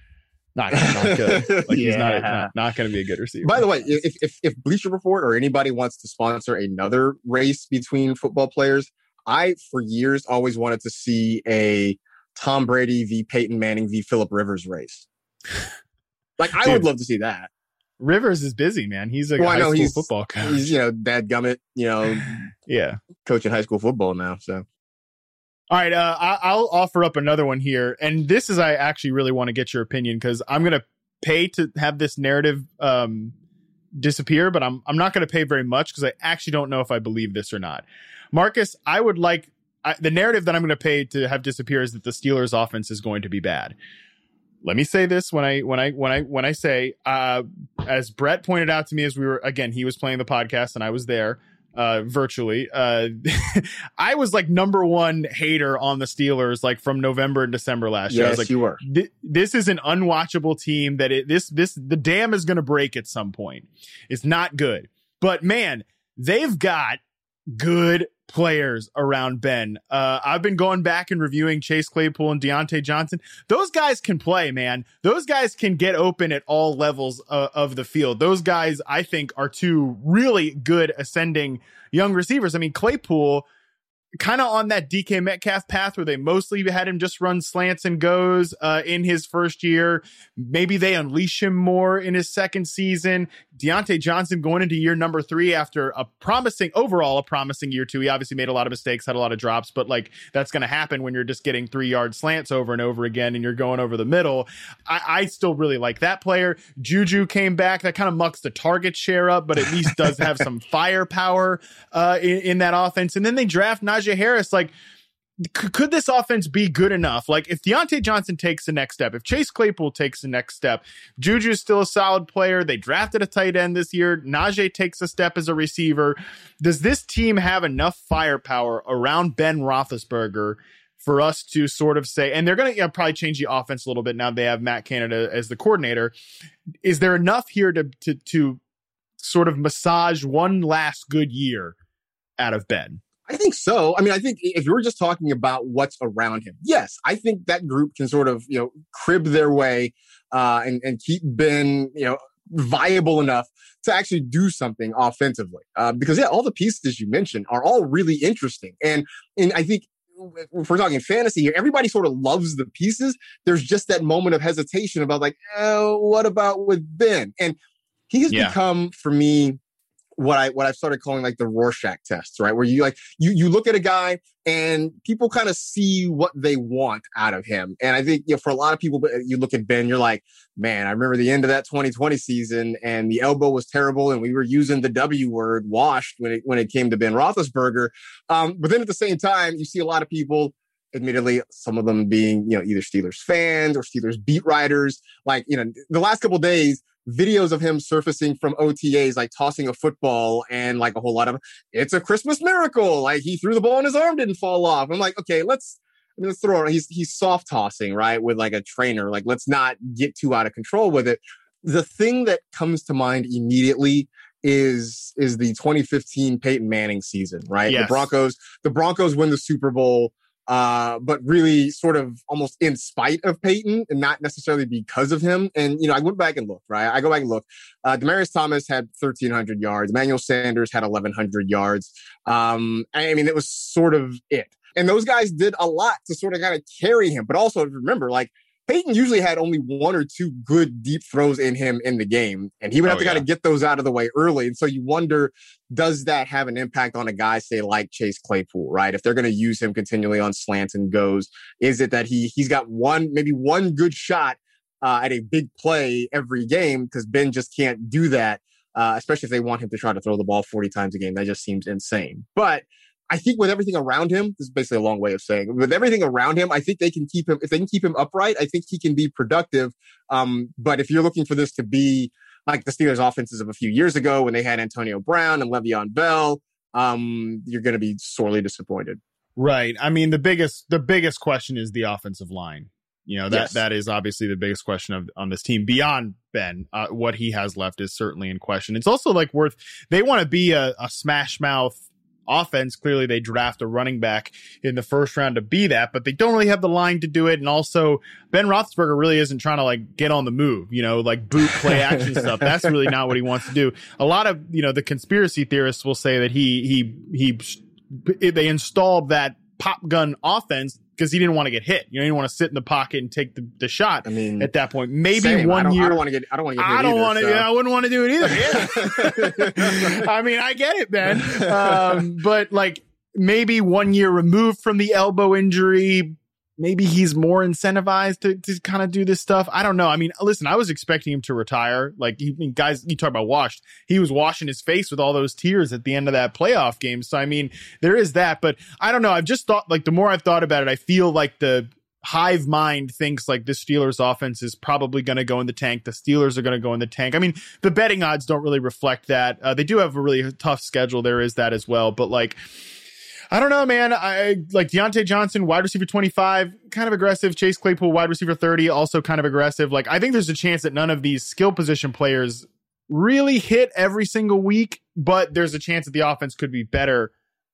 not not, not good. Like yeah. he's not not, not going to be a good receiver. By the way, if if if Bleacher Report or anybody wants to sponsor another race between football players, I for years always wanted to see a Tom Brady v Peyton Manning v Phillip Rivers race. Like, I dude. would love to see that. Rivers is busy, man. He's a well, high school he's, football coach. He's, you know, dadgummit, you know, yeah, coaching high school football now. So, all right, uh, I, I'll offer up another one here, and this is I actually really want to get your opinion because I'm gonna pay to have this narrative um, disappear, but I'm I'm not gonna pay very much because I actually don't know if I believe this or not. Marcus, I would like I, the narrative that I'm gonna pay to have disappear is that the Steelers' offense is going to be bad. Let me say this when I when I when I when I say uh, as Brett pointed out to me as we were again he was playing the podcast and I was there uh, virtually. Uh, I was like number one hater on the Steelers like from November and December last year. Yes, I was like, you were. Th- this is an unwatchable team that it, this this the dam is going to break at some point. It's not good, but man, they've got good players around Ben. Uh, I've been going back and reviewing Chase Claypool and Deontay Johnson. Those guys can play, man. Those guys can get open at all levels uh, of the field. Those guys, I think, are two really good ascending young receivers. I mean, Claypool, kind of on that D K Metcalf path where they mostly had him just run slants and goes uh, in his first year. Maybe they unleash him more in his second season. Deontay Johnson going into year number three after a promising, overall a promising year two. He obviously made a lot of mistakes, had a lot of drops, but like that's going to happen when you're just getting three yard slants over and over again and you're going over the middle. I, I still really like that player. Juju came back. That kind of mucks the target share up, but at least does have some firepower uh, in, in that offense. And then they draft Najee Harris. Like, c- could this offense be good enough? Like, if Deontay Johnson takes the next step, if Chase Claypool takes the next step, Juju's still a solid player. They drafted a tight end this year. Najee takes a step as a receiver. Does this team have enough firepower around Ben Roethlisberger for us to sort of say, and they're going to you know, probably change the offense a little bit now they have Matt Canada as the coordinator. Is there enough here to to to sort of massage one last good year out of Ben? I think so. I mean, I think if you were just talking about what's around him, yes, I think that group can sort of, you know, crib their way uh, and, and keep Ben, you know, viable enough to actually do something offensively. Uh, because, yeah, all the pieces you mentioned are all really interesting. And, and I think if we're talking fantasy here, everybody sort of loves the pieces. There's just that moment of hesitation about like, oh, what about with Ben? And he has yeah. become, for me, what I what I've started calling like the Rorschach test, right? Where you like you you look at a guy and people kind of see what they want out of him. And I think you know, for a lot of people, you look at Ben, you're like, man, I remember the end of that twenty twenty season and the elbow was terrible, and we were using the W word, washed, when it when it came to Ben Roethlisberger. Um, but then at the same time, you see a lot of people, admittedly, some of them being you know either Steelers fans or Steelers beat writers, like you know the last couple of days. Videos of him surfacing from O T As, like tossing a football and like a whole lot of, it's a Christmas miracle. Like he threw the ball and his arm didn't fall off. I'm like, okay, let's, I mean, let's throw it. He's, he's soft tossing, right? With like a trainer. Like, let's not get too out of control with it. The thing that comes to mind immediately is, is the twenty fifteen Peyton Manning season, right? Yes. The Broncos, the Broncos win the Super Bowl. Uh, but really sort of almost in spite of Peyton and not necessarily because of him. And, you know, I went back and looked, right? I go back and look. Uh, Demaryius Thomas had thirteen hundred yards. Emmanuel Sanders had eleven hundred yards. Um, I mean, it was sort of it. And those guys did a lot to sort of kind of carry him. But also remember, like, Peyton usually had only one or two good deep throws in him in the game, and he would have oh, to yeah. kind of get those out of the way early. And so you wonder, does that have an impact on a guy, say, like Chase Claypool, right? If they're going to use him continually on slants and goes, is it that he, he's got one, maybe one good shot uh, at a big play every game because Ben just can't do that, uh, especially if they want him to try to throw the ball forty times a game. That just seems insane. But I think with everything around him, this is basically a long way of saying, with everything around him, I think they can keep him, if they can keep him upright, I think he can be productive. Um, but if you're looking for this to be like the Steelers offenses of a few years ago when they had Antonio Brown and Le'Veon Bell, um, you're going to be sorely disappointed. Right. I mean, the biggest, the biggest question is the offensive line. You know, that, yes. that is obviously the biggest question of on this team beyond Ben. Uh, what he has left is certainly in question. It's also like worth, they want to be a, a smash mouth offense. Clearly they draft a running back in the first round to be that, but they don't really have the line to do it. And also Ben Roethlisberger really isn't trying to like get on the move, you know, like boot play action stuff. That's really not what he wants to do. A lot of, you know, the conspiracy theorists will say that he, he, he, they installed that pop gun offense because he didn't want to get hit. You know, he didn't want to sit in the pocket and take the, the shot. I mean, at that point, maybe same. one I year. I don't want to get. I don't want to get. Hit I don't want to. Yeah, I wouldn't want to do it either. Yeah. I mean, I get it, man. Um, but like maybe one year removed from the elbow injury, maybe he's more incentivized to, to kind of do this stuff. I don't know. I mean, listen, I was expecting him to retire. Like, you, guys, you talk about washed. He was washing his face with all those tears at the end of that playoff game. So, I mean, there is that. But I don't know. I've just thought, like, the more I've thought about it, I feel like the hive mind thinks like this Steelers offense is probably going to go in the tank. The Steelers are going to go in the tank. I mean, the betting odds don't really reflect that. Uh, they do have a really tough schedule. There is that as well. But, like, I don't know, man. I like Deontay Johnson, wide receiver twenty-five, kind of aggressive. Chase Claypool, wide receiver thirty, also kind of aggressive. Like, I think there's a chance that none of these skill position players really hit every single week, but there's a chance that the offense could be better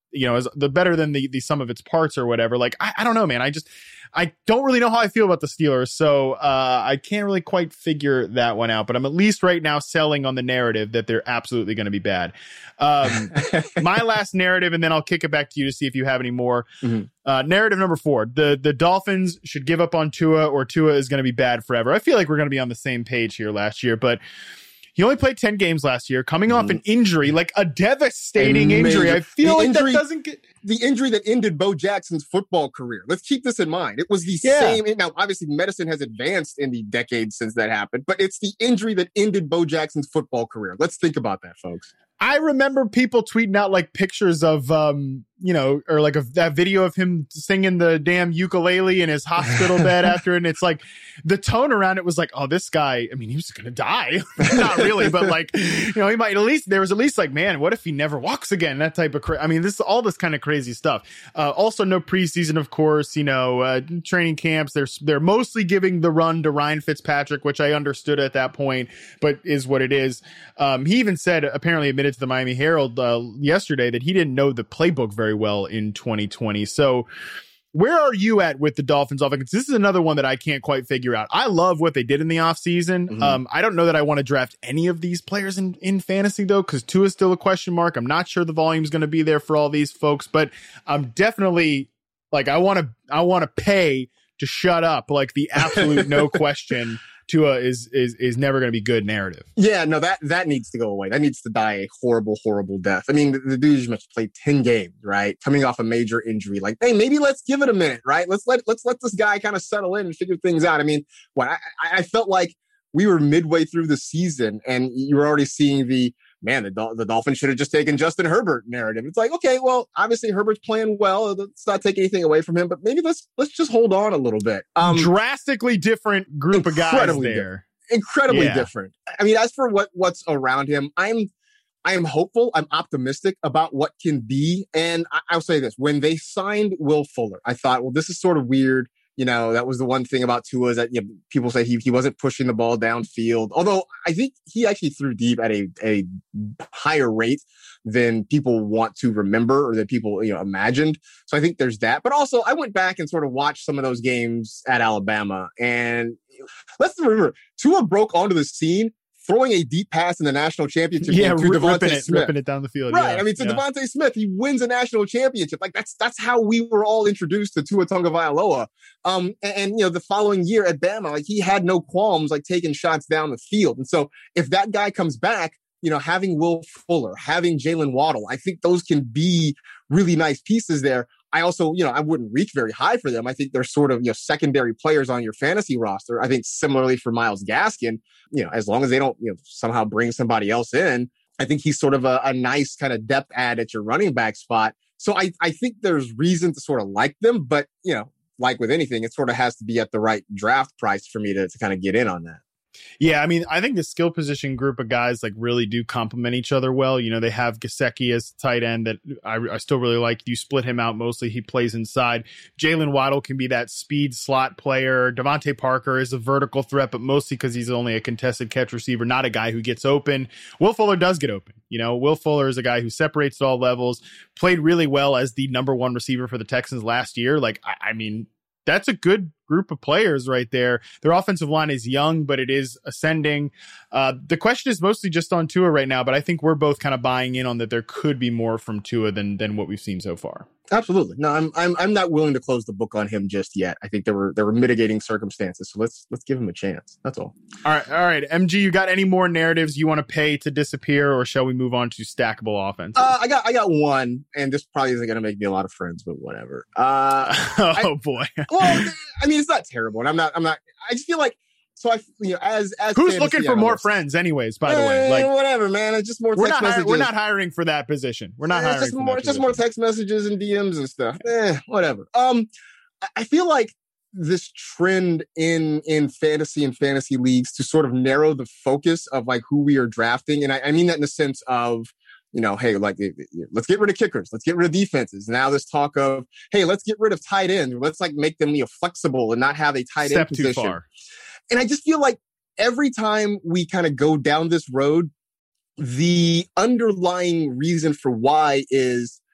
you know, as the better than the the sum of its parts or whatever. Like, I, I don't know, man. I just, I don't really know how I feel about the Steelers. So uh, I can't really quite figure that one out, but I'm at least right now selling on the narrative that they're absolutely going to be bad. Um, my last narrative, and then I'll kick it back to you to see if you have any more. Mm-hmm. Uh, narrative number four, the, the Dolphins should give up on Tua, or Tua is going to be bad forever. I feel like we're going to be on the same page here last year, but he only played ten games last year, coming mm-hmm. off an injury, like a devastating a injury. I feel the like injury, that doesn't get... The injury that ended Bo Jackson's football career. Let's keep this in mind. It was the yeah. same... Now, obviously, medicine has advanced in the decades since that happened, but it's the injury that ended Bo Jackson's football career. Let's think about that, folks. I remember people tweeting out like pictures of, um, you know, or like a, that video of him singing the damn ukulele in his hospital bed after. And it's like the tone around it was like, oh, this guy, I mean, he was going to die. Not really, but like, you know, he might at least, there was at least like, man, what if he never walks again? That type of, cra- I mean, this, all this kind of crazy stuff. Uh, also no preseason, of course, you know, uh, training camps. They're, they're mostly giving the run to Ryan Fitzpatrick, which I understood at that point, but is what it is. Um, he even said, apparently admitted to the Miami Herald uh, yesterday that he didn't know the playbook very well in twenty twenty. So where are you at with the Dolphins offense? This is another one that I can't quite figure out. I love what they did in the offseason. Mm-hmm. Um, I don't know that I want to draft any of these players in, in fantasy, though, because Tua is still a question mark. I'm not sure the volume is going to be there for all these folks, but I'm definitely like, I want to, I want to pay to shut up, like the absolute no question. Tua is is is never going to be good narrative. Yeah, no, that that needs to go away. That needs to die a horrible, horrible death. I mean, the, the dude just played ten games, right? Coming off a major injury. Like, hey, maybe let's give it a minute, right? Let's let let's let this guy kind of settle in and figure things out. I mean, what I, I felt like we were midway through the season and you were already seeing the man, the, Dol- the Dolphins should have just taken Justin Herbert narrative. It's like, okay, well, obviously Herbert's playing well. Let's not take anything away from him, but maybe let's let's just hold on a little bit. Um, Drastically different group of guys there. Different. Incredibly yeah. different. I mean, as for what what's around him, I'm I am hopeful. I'm optimistic about what can be. And I, I'll say this: when they signed Will Fuller, I thought, well, this is sort of weird. You know, that was the one thing about Tua is that you know, people say he he wasn't pushing the ball downfield. Although I think he actually threw deep at a, a higher rate than people want to remember or that people, you know, imagined. So I think there's that. But also I went back and sort of watched some of those games at Alabama. And let's remember, Tua broke onto the scene throwing a deep pass in the national championship yeah, game to ripping Devontae it, Smith. ripping it down the field. Right. Yeah, I mean, to yeah. Devontae Smith, he wins a national championship. Like that's that's how we were all introduced to Tua Tagovailoa. Um, and, and you know, the following year at Bama, like he had no qualms like taking shots down the field. And so if that guy comes back, you know, having Will Fuller, having Jalen Waddle, I think those can be really nice pieces there. I also, you know, I wouldn't reach very high for them. I think they're sort of, you know, secondary players on your fantasy roster. I think similarly for Myles Gaskin, you know, as long as they don't, you know, somehow bring somebody else in, I think he's sort of a, a nice kind of depth add at your running back spot. So I, I think there's reason to sort of like them, but, you know, like with anything, it sort of has to be at the right draft price for me to, to kind of get in on that. Yeah, I mean, I think the skill position group of guys like really do complement each other well. You know, they have Gesicki as tight end that I, I still really like. You split him out mostly. He plays inside. Jalen Waddle can be that speed slot player. Devontae Parker is a vertical threat, but mostly because he's only a contested catch receiver, not a guy who gets open. Will Fuller does get open. You know, Will Fuller is a guy who separates at all levels, played really well as the number one receiver for the Texans last year. Like, I, I mean, that's a good group of players right there. Their offensive line is young, but it is ascending. Uh, the question is mostly just on Tua right now, but I think we're both kind of buying in on that there could be more from Tua than than what we've seen so far. Absolutely. No, I'm I'm I'm not willing to close the book on him just yet. I think there were there were mitigating circumstances. So let's let's give him a chance. That's all. All right, all right. M G, you got any more narratives you want to pay to disappear, or shall we move on to stackable offense? Uh, I got I got one, and this probably isn't going to make me a lot of friends, but whatever. Uh, oh I, boy. Well, I mean, it's not terrible, and I'm not I'm not. I just feel like. So I, you know, as as who's looking for more friends, anyways? By the eh, way, like whatever, man. It's just more. Text we're not messages. We're not hiring for that position. We're not eh, hiring. It's just for more. that It's just more text messages and D Ms and stuff. Eh, whatever. Um, I feel like this trend in in fantasy and fantasy leagues to sort of narrow the focus of like who we are drafting, and I, I mean that in the sense of. You know, hey, like, let's get rid of kickers. Let's get rid of defenses. Now this talk of, hey, let's get rid of tight ends. Let's like make them, you know, flexible and not have a tight Step end position. Too far. And I just feel like every time we kind of go down this road, the underlying reason for why is,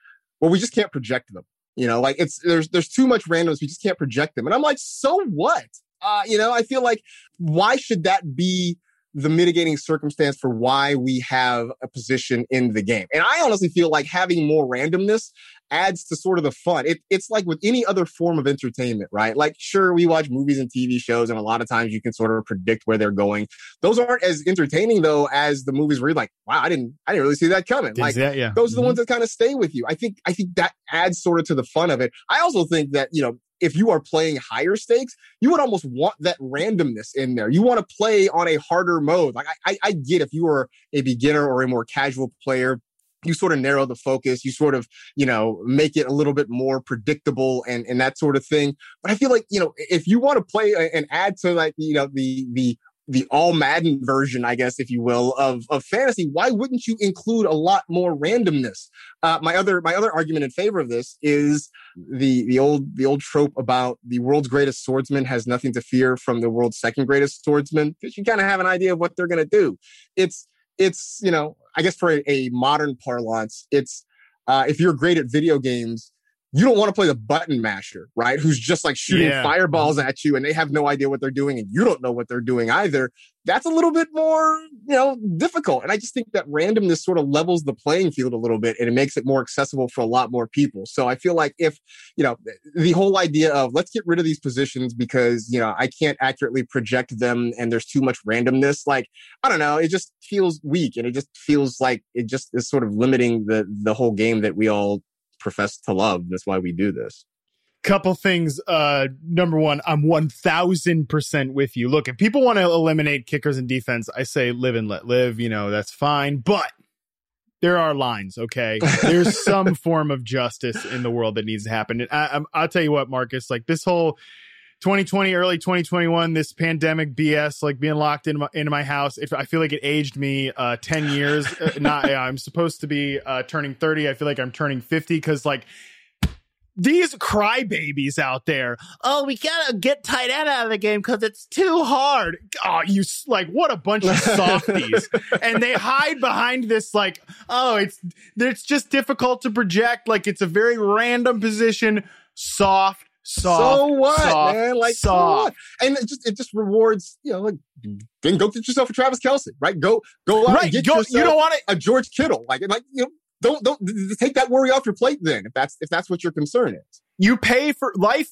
well, we just can't project them. You know, like it's there's there's too much randomness. We just can't project them. And I'm like, so what? Uh, you know, I feel like why should that be the mitigating circumstance for why we have a position in the game? And I honestly feel like having more randomness adds to sort of the fun. It, it's like with any other form of entertainment, right? Like, sure, we watch movies and T V shows, and a lot of times you can sort of predict where they're going. Those aren't as entertaining, though, as the movies where you're like, wow, I didn't, I didn't really see that coming. Like, that, yeah. those are the mm-hmm. ones that kind of stay with you. I think, I think that adds sort of to the fun of it. I also think that, you know, if you are playing higher stakes, you would almost want that randomness in there. You want to play on a harder mode. Like I, I, I get if you are a beginner or a more casual player, you sort of narrow the focus. You sort of, you know, make it a little bit more predictable and, and that sort of thing. But I feel like, you know, if you want to play and add to like, you know, the, the, the all Madden version, I guess, if you will, of, of fantasy, why wouldn't you include a lot more randomness? Uh, my other, my other argument in favor of this is the, the old, the old trope about the world's greatest swordsman has nothing to fear from the world's second greatest swordsman, because you kind of have an idea of what they're going to do. It's, it's, you know, I guess for a, a modern parlance, it's, uh, if you're great at video games, you don't want to play the button masher, right? Who's just like shooting yeah. fireballs at you and they have no idea what they're doing and you don't know what they're doing either. That's a little bit more, you know, difficult. And I just think that randomness sort of levels the playing field a little bit and it makes it more accessible for a lot more people. So I feel like if, you know, the whole idea of let's get rid of these positions because, you know, I can't accurately project them and there's too much randomness. Like, I don't know, it just feels weak and it just feels like it just is sort of limiting the the whole game that we all profess to love. That's why we do this. Couple things. Uh, number one, I'm one thousand percent with you. Look, if people want to eliminate kickers and defense, I say live and let live. You know, that's fine. But there are lines, okay? There's some form of justice in the world that needs to happen. And I, I'm, I'll tell you what, Marcus, like this whole twenty twenty, early twenty twenty-one, this pandemic B S, like being locked in my, into my house. If I feel like it aged me uh, ten years. Uh, not, yeah, I'm supposed to be uh, turning thirty. I feel like I'm turning fifty because, like, these crybabies out there. Oh, we gotta get tight end out of the game because it's too hard. Oh, you like what a bunch of softies, and they hide behind this like, oh, it's it's just difficult to project. Like it's a very random position. Soft. Soft, so what, soft, man? Like, soft. So what? And it just it just rewards, you know, like then go get yourself a Travis Kelce, right? Go go out right. and get go, yourself you don't want it. a George Kittle, like like you know, don't don't take that worry off your plate. Then if that's if that's what your concern is, you pay for life.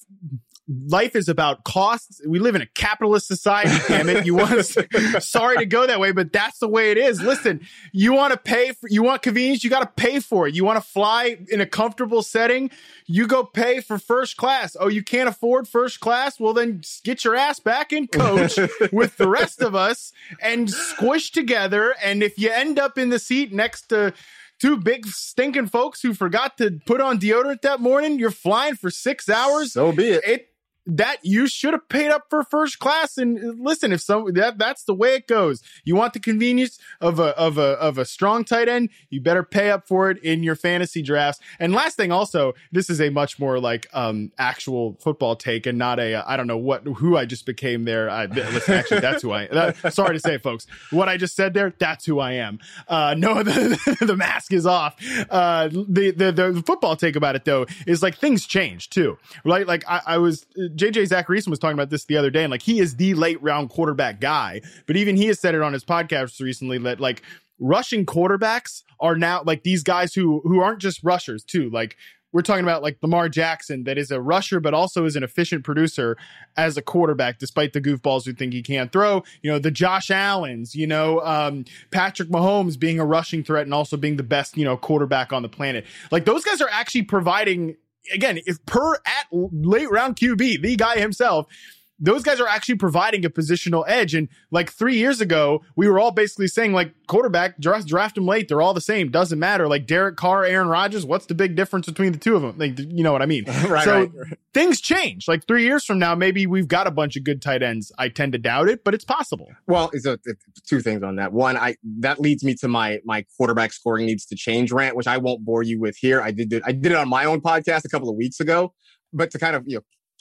Life is about costs. We live in a capitalist society, damn it. You want to, sorry to go that way, but that's the way it is. Listen, you want to pay for, you want convenience, you got to pay for it. You want to fly in a comfortable setting, you go pay for first class. Oh, you can't afford first class? Well, then get your ass back in coach with the rest of us and squish together. And if you end up in the seat next to two big stinking folks who forgot to put on deodorant that morning, you're flying for six hours. So be it. It that you should have paid up for first class. And listen, if some that that's the way it goes. You want the convenience of a of a of a strong tight end, you better pay up for it in your fantasy drafts. And last thing, also, this is a much more like um actual football take and not a uh, I don't know what who I just became there. I, listen, actually, that's who I. That, sorry to say, folks, what I just said there, that's who I am. Uh, no, the, the mask is off. Uh, the, the the football take about it though is like things change too, right? Like I, I was. J J Zacharyson was talking about this the other day, and like he is the late round quarterback guy, but even he has said it on his podcast recently that like rushing quarterbacks are now like these guys who who aren't just rushers too. Like we're talking about like Lamar Jackson that is a rusher, but also is an efficient producer as a quarterback, despite the goofballs who think he can't throw. You know, the Josh Allens, you know, um, Patrick Mahomes being a rushing threat and also being the best, you know, quarterback on the planet. Like those guys are actually providing. Again, if per at late round Q B, the guy himself, those guys are actually providing a positional edge. And like three years ago, we were all basically saying like quarterback, draft, draft them late. They're all the same. Doesn't matter. Like Derek Carr, Aaron Rodgers. What's the big difference between the two of them? Like, you know what I mean? right, so right. things change. Like three years from now, maybe we've got a bunch of good tight ends. I tend to doubt it, but it's possible. Well, it's a, it's two things on that. One, I that leads me to my my quarterback scoring needs to change rant, which I won't bore you with here. I did I did it on my own podcast a couple of weeks ago, but to kind of you know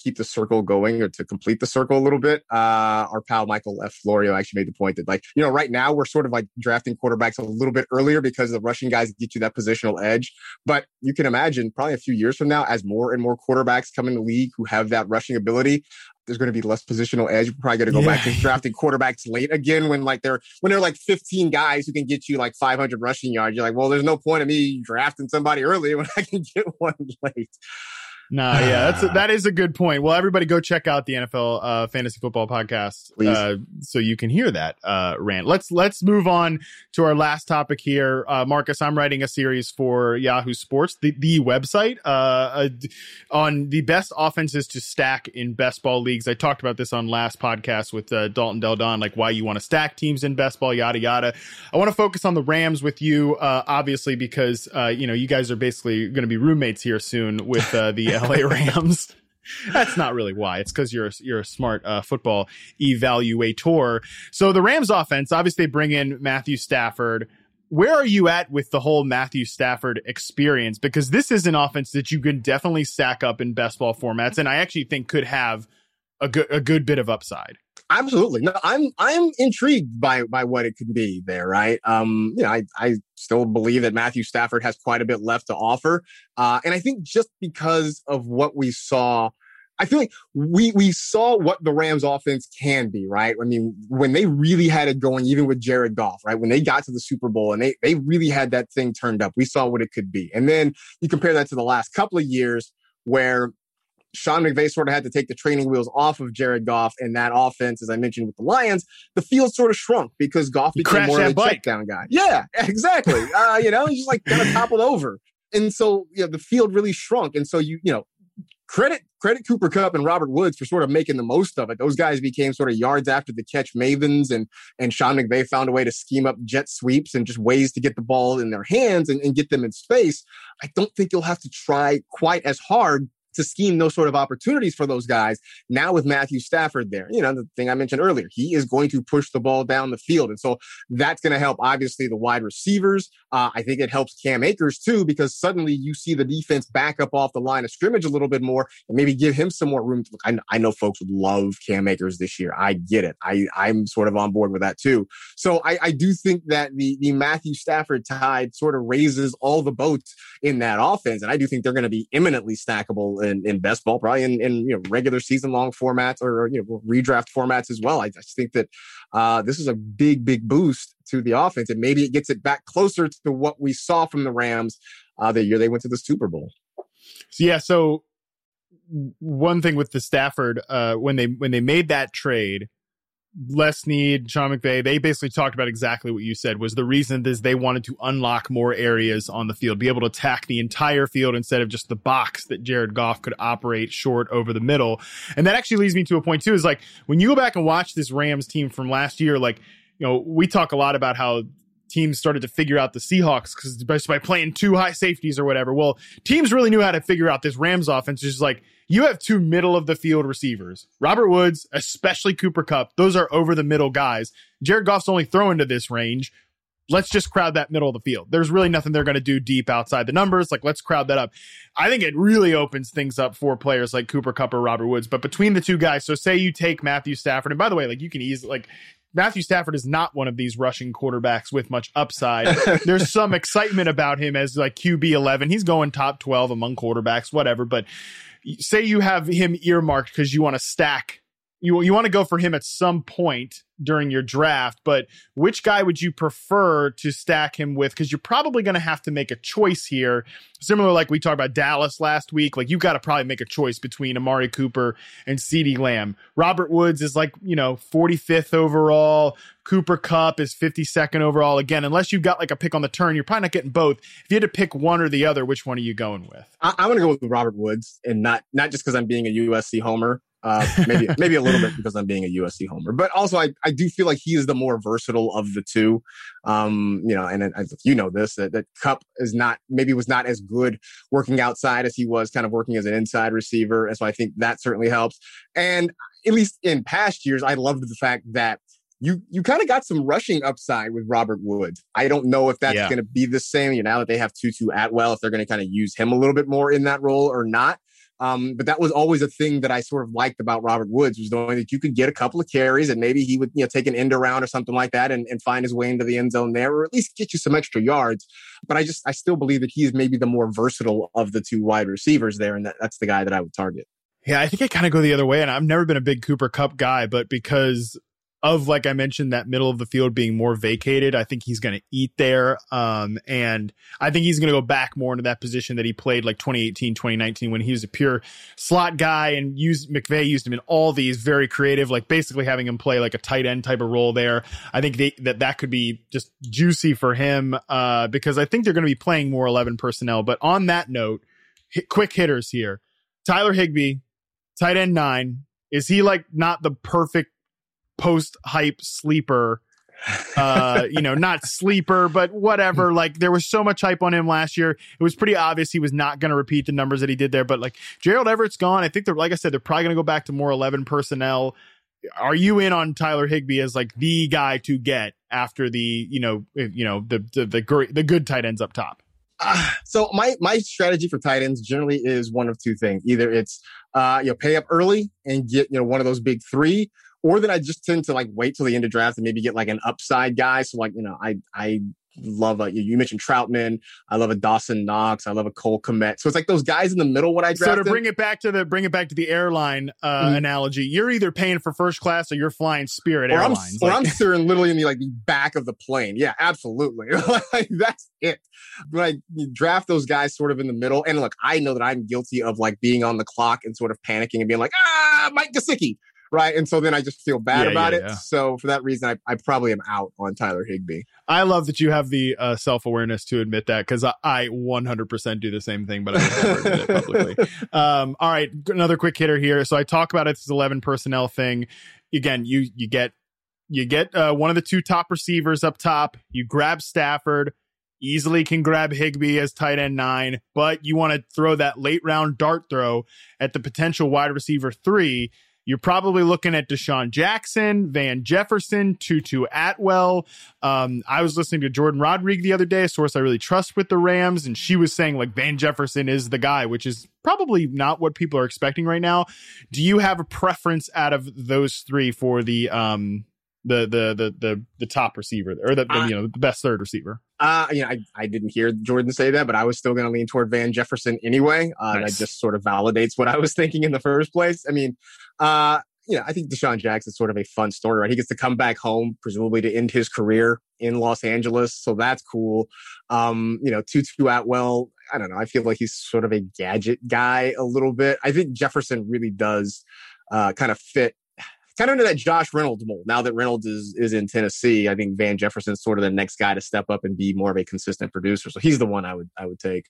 keep the circle going or to complete the circle a little bit, uh, our pal Michael F. Florio actually made the point that, like, you know, right now we're sort of like drafting quarterbacks a little bit earlier because the rushing guys get you that positional edge. But you can imagine probably a few years from now, as more and more quarterbacks come in the league who have that rushing ability, there's going to be less positional edge. We're probably going to go yeah. back to drafting quarterbacks late again when like they're when they're like fifteen guys who can get you like five hundred rushing yards. You're like, well, there's no point in me drafting somebody early when I can get one late. No, yeah, that's a, that is a good point. Well, everybody go check out the N F L uh, Fantasy Football Podcast uh, so you can hear that uh, rant. Let's let's move on to our last topic here. Uh, Marcus, I'm writing a series for Yahoo Sports, the, the website, uh, uh, on the best offenses to stack in best ball leagues. I talked about this on last podcast with uh, Dalton Del Don, like why you want to stack teams in best ball, yada, yada. I want to focus on the Rams with you, uh, obviously, because, uh, you know, you guys are basically going to be roommates here soon with uh, the L A Rams. That's not really why. It's because you're a, you're a smart uh, football evaluator. So the Rams offense, obviously, they bring in Matthew Stafford. Where are you at with the whole Matthew Stafford experience? Because this is an offense that you can definitely stack up in best ball formats, and I actually think could have a good a good bit of upside. Absolutely. No, I'm I'm intrigued by by what it could be there, right? Um, you know, I I still believe that Matthew Stafford has quite a bit left to offer. Uh, and I think just because of what we saw, I feel like we we saw what the Rams offense can be, right? I mean, when they really had it going, even with Jared Goff, right? When they got to the Super Bowl and they they really had that thing turned up, we saw what it could be. And then you compare that to the last couple of years where Sean McVay sort of had to take the training wheels off of Jared Goff, and that offense, as I mentioned with the Lions, the field sort of shrunk because Goff became more of a check down guy. Yeah, exactly. uh, you know, he's just like kind of toppled over. And so, you know, the field really shrunk. And so, you you know, credit credit Cooper Kupp and Robert Woods for sort of making the most of it. Those guys became sort of yards after the catch mavens, and and Sean McVay found a way to scheme up jet sweeps and just ways to get the ball in their hands and, and get them in space. I don't think you'll have to try quite as hard to scheme those sort of opportunities for those guys. Now with Matthew Stafford there, you know, the thing I mentioned earlier, he is going to push the ball down the field. And so that's going to help, obviously, the wide receivers. Uh, I think it helps Cam Akers, too, because suddenly you see the defense back up off the line of scrimmage a little bit more and maybe give him some more room to look. I, I know folks would love Cam Akers this year. I get it. I, I'm sort of on board with that, too. So I, I do think that the, the Matthew Stafford tide sort of raises all the boats in that offense. And I do think they're going to be imminently stackable In, in best ball, probably in, in you know regular season long formats or you know redraft formats as well. I just think that uh, this is a big, big boost to the offense, and maybe it gets it back closer to what we saw from the Rams uh, the year they went to the Super Bowl. So, yeah. So one thing with the Stafford, uh, when they when they made that trade, Les Snead, Sean McVay, they basically talked about exactly what you said was the reason is they wanted to unlock more areas on the field, be able to attack the entire field instead of just the box that Jared Goff could operate short over the middle. And that actually leads me to a point too, is like when you go back and watch this Rams team from last year, like, you know, we talk a lot about how teams started to figure out the Seahawks because by, by playing two high safeties or whatever. Well, teams really knew how to figure out this Rams offense. It's just like, you have two middle of the field receivers, Robert Woods, especially Cooper Kupp. Those are over the middle guys. Jared Goff's only throwing to this range. Let's just crowd that middle of the field. There's really nothing they're going to do deep outside the numbers. Like, let's crowd that up. I think it really opens things up for players like Cooper Kupp or Robert Woods. But between the two guys, so say you take Matthew Stafford, and by the way, like you can easily like Matthew Stafford is not one of these rushing quarterbacks with much upside. There's some excitement about him as like Q B eleven. He's going top twelve among quarterbacks, whatever. But say you have him earmarked because you want to stack. You, you want to go for him at some point during your draft, but which guy would you prefer to stack him with? Because you're probably going to have to make a choice here. Similar like we talked about Dallas last week. Like, you've got to probably make a choice between Amari Cooper and CeeDee Lamb. Robert Woods is like, you know, forty-fifth overall. Cooper Kupp is fifty-second overall. Again, unless you've got like a pick on the turn, you're probably not getting both. If you had to pick one or the other, which one are you going with? I, I'm going to go with Robert Woods, and not not just because I'm being a U S C homer. Uh, maybe maybe a little bit because I'm being a U S C homer, but also I, I do feel like he is the more versatile of the two. Um, you know, and, and you know this that, that Kupp is not maybe was not as good working outside as he was kind of working as an inside receiver, and so I think that certainly helps. And at least in past years, I loved the fact that you you kind of got some rushing upside with Robert Woods. I don't know if that's yeah. going to be the same. You know, now that they have Tutu Atwell, if they're going to kind of use him a little bit more in that role or not. Um, but that was always a thing that I sort of liked about Robert Woods, was knowing that you could get a couple of carries and maybe he would, you know, take an end around or something like that and, and find his way into the end zone there, or at least get you some extra yards. But I just, I still believe that he is maybe the more versatile of the two wide receivers there. And that, that's the guy that I would target. Yeah, I think I kind of go the other way. And I've never been a big Cooper Kupp guy, but because of, like I mentioned, that middle of the field being more vacated, I think he's going to eat there. Um, and I think he's going to go back more into that position that he played like twenty eighteen, twenty nineteen when he was a pure slot guy, and used McVay used him in all these very creative, like basically having him play like a tight end type of role there. I think they, that that could be just juicy for him uh, because I think they're going to be playing more eleven personnel. But on that note, hit, quick hitters here. Tyler Higbee, tight end nine. Is he like not the perfect post-hype sleeper, uh, you know, not sleeper, but whatever. Like, there was so much hype on him last year. It was pretty obvious he was not going to repeat the numbers that he did there. But like, Gerald Everett's gone. I think they're, like I said, they're probably going to go back to more eleven personnel. Are you in on Tyler Higbee as like the guy to get after the, you know, you know, the the the, great, the good tight ends up top? Uh, so my my strategy for tight ends generally is one of two things. Either it's uh, you know, pay up early and get, you know, one of those big three, or then I just tend to like wait till the end of draft and maybe get like an upside guy. So like, you know, I I love a, you mentioned Troutman. I love a Dawson Knox. I love a Cole Kmet. So it's like those guys in the middle when I draft. So to bring it back to the bring it back to the airline uh, mm-hmm. analogy, you're either paying for first class or you're flying Spirit or Airlines. I'm, like. Or I'm staring literally in the like the back of the plane. Yeah, absolutely. Like, that's it. But I draft those guys sort of in the middle. And look, I know that I'm guilty of like being on the clock and sort of panicking and being like, ah, Mike Gesicki. Right. And so then I just feel bad yeah, about yeah, it. Yeah. So for that reason, I, I probably am out on Tyler Higbee. I love that you have the uh, self-awareness to admit that, because I, I one hundred percent do the same thing, but I would never admit it publicly. Um, all right. Another quick hitter here. So I talk about it, this eleven personnel thing. Again, you you get you get uh, one of the two top receivers up top. You grab Stafford. Easily can grab Higbee as tight end nine, but you want to throw that late round dart throw at the potential wide receiver three. You're probably looking at Deshaun Jackson, Van Jefferson, Tutu Atwell. Um, I was listening to Jordan Rodriguez the other day, a source I really trust with the Rams, and she was saying like Van Jefferson is the guy, which is probably not what people are expecting right now. Do you have a preference out of those three for the um the the the the, the top receiver, or the, the uh, you know the best third receiver? Uh, you know, I, I didn't hear Jordan say that, but I was still going to lean toward Van Jefferson anyway. Uh, nice. That just sort of validates what I was thinking in the first place. I mean, uh, you know, I think Deshaun Jackson's sort of a fun story, right? He gets to come back home, presumably to end his career in Los Angeles. So that's cool. Um, you know, Tutu Atwell, I don't know. I feel like he's sort of a gadget guy a little bit. I think Jefferson really does uh, kind of fit kind of into that Josh Reynolds mold. Now that Reynolds is is in Tennessee, I think Van Jefferson's sort of the next guy to step up and be more of a consistent producer. So he's the one I would I would take.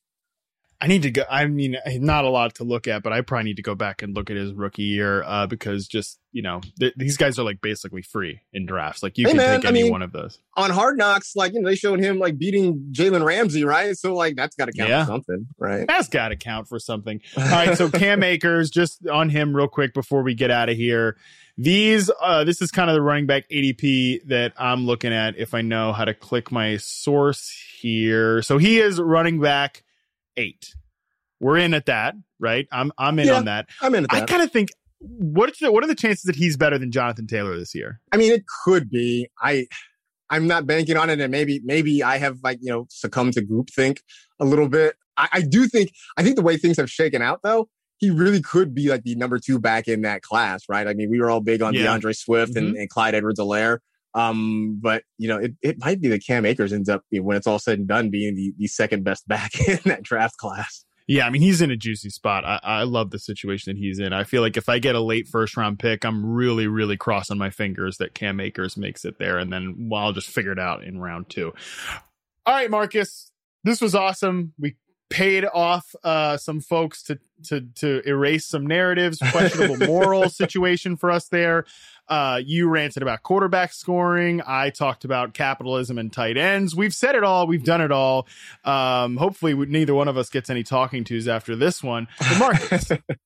I need to go. I mean, not a lot to look at, but I probably need to go back and look at his rookie year uh, because just, you know, th- these guys are like basically free in drafts. Like you hey can man, take any I mean, one of those. On Hard Knocks, like, you know, they showed him like beating Jalen Ramsey, right? So like that's got to count yeah. for something, right? That's got to count for something. All right, so Cam Akers, just on him real quick before we get out of here. These, uh, this is kind of the running back A D P that I'm looking at if I know how to click my source here. So he is running back eight. We're in at that, right? I'm I'm in yeah, on that. I'm in at that. I kind of think what's the, what are the chances that he's better than Jonathan Taylor this year? I mean, it could be. I I'm not banking on it, and maybe maybe I have like you know succumbed to groupthink a little bit. I, I do think I think the way things have shaken out though, he really could be like the number two back in that class, right? I mean, we were all big on yeah. DeAndre Swift mm-hmm. and, and Clyde Edwards-Helaire. Um, but you know, it, it might be that Cam Akers ends up, you know, when it's all said and done, being the, the second best back in that draft class. Yeah, I mean, he's in a juicy spot. I, I love the situation that he's in. I feel like if I get a late first round pick, I'm really, really crossing my fingers that Cam Akers makes it there. And then well, I'll just figure it out in round two. All right, Marcus, this was awesome. We paid off uh, some folks to to to erase some narratives, questionable moral situation for us there. Uh, you ranted about quarterback scoring. I talked about capitalism and tight ends. We've said it all. We've done it all. Um, hopefully, we, neither one of us gets any talking tos after this one. But Marcus,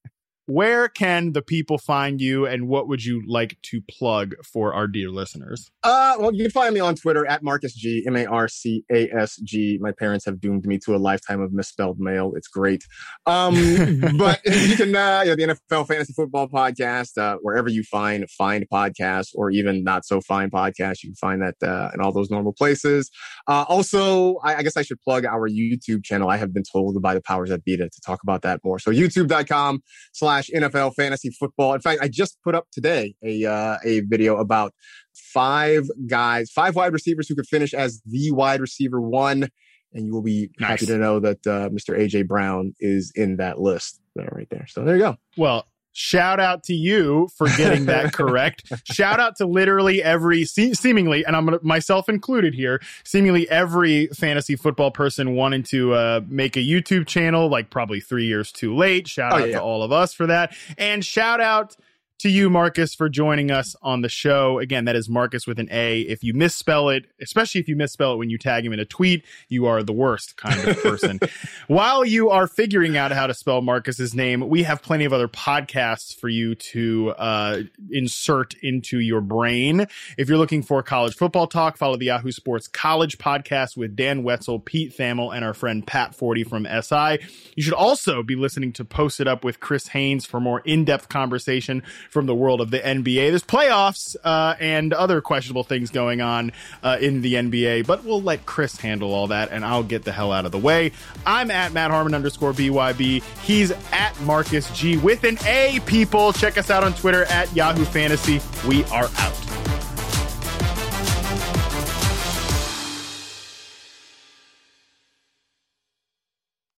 where can the people find you, and what would you like to plug for our dear listeners? Uh, well, you can find me on Twitter at Marcus G, M A R C A S G. My parents have doomed me to a lifetime of misspelled mail. It's great. Um, but you can, uh, you know, the N F L Fantasy Football Podcast, uh, wherever you find find podcasts, or even not so fine podcasts, you can find that uh, in all those normal places. Uh, also, I, I guess I should plug our YouTube channel. I have been told by the powers that be to, to talk about that more. So youtube.com slash N F L Fantasy Football. In fact, I just put up today a uh, a video about five guys, five wide receivers who could finish as the wide receiver one. And you will be nice. Happy to know that uh, Mister A J Brown is in that list there, right there. So there you go. Well, shout out to you for getting that correct. Shout out to literally every, se- seemingly, and I'm gonna, myself included here, seemingly every fantasy football person wanting to uh, make a YouTube channel, like probably three years too late. Shout oh, out yeah. to all of us for that. And shout out to you, Marcus, for joining us on the show. Again, that is Marcus with an A. If you misspell it, especially if you misspell it when you tag him in a tweet, you are the worst kind of person. While you are figuring out how to spell Marcus's name, we have plenty of other podcasts for you to uh, insert into your brain. If you're looking for college football talk, follow the Yahoo Sports College Podcast with Dan Wetzel, Pete Thamel, and our friend Pat Forty from S I. You should also be listening to Post It Up with Chris Haynes for more in-depth conversation from the world of the N B A. There's playoffs uh, and other questionable things going on uh, in the N B A, but we'll let Chris handle all that, and I'll get the hell out of the way. I'm at Matt Harmon underscore B Y B. He's at Marcus G with an A, people. Check us out on Twitter at Yahoo Fantasy. We are out.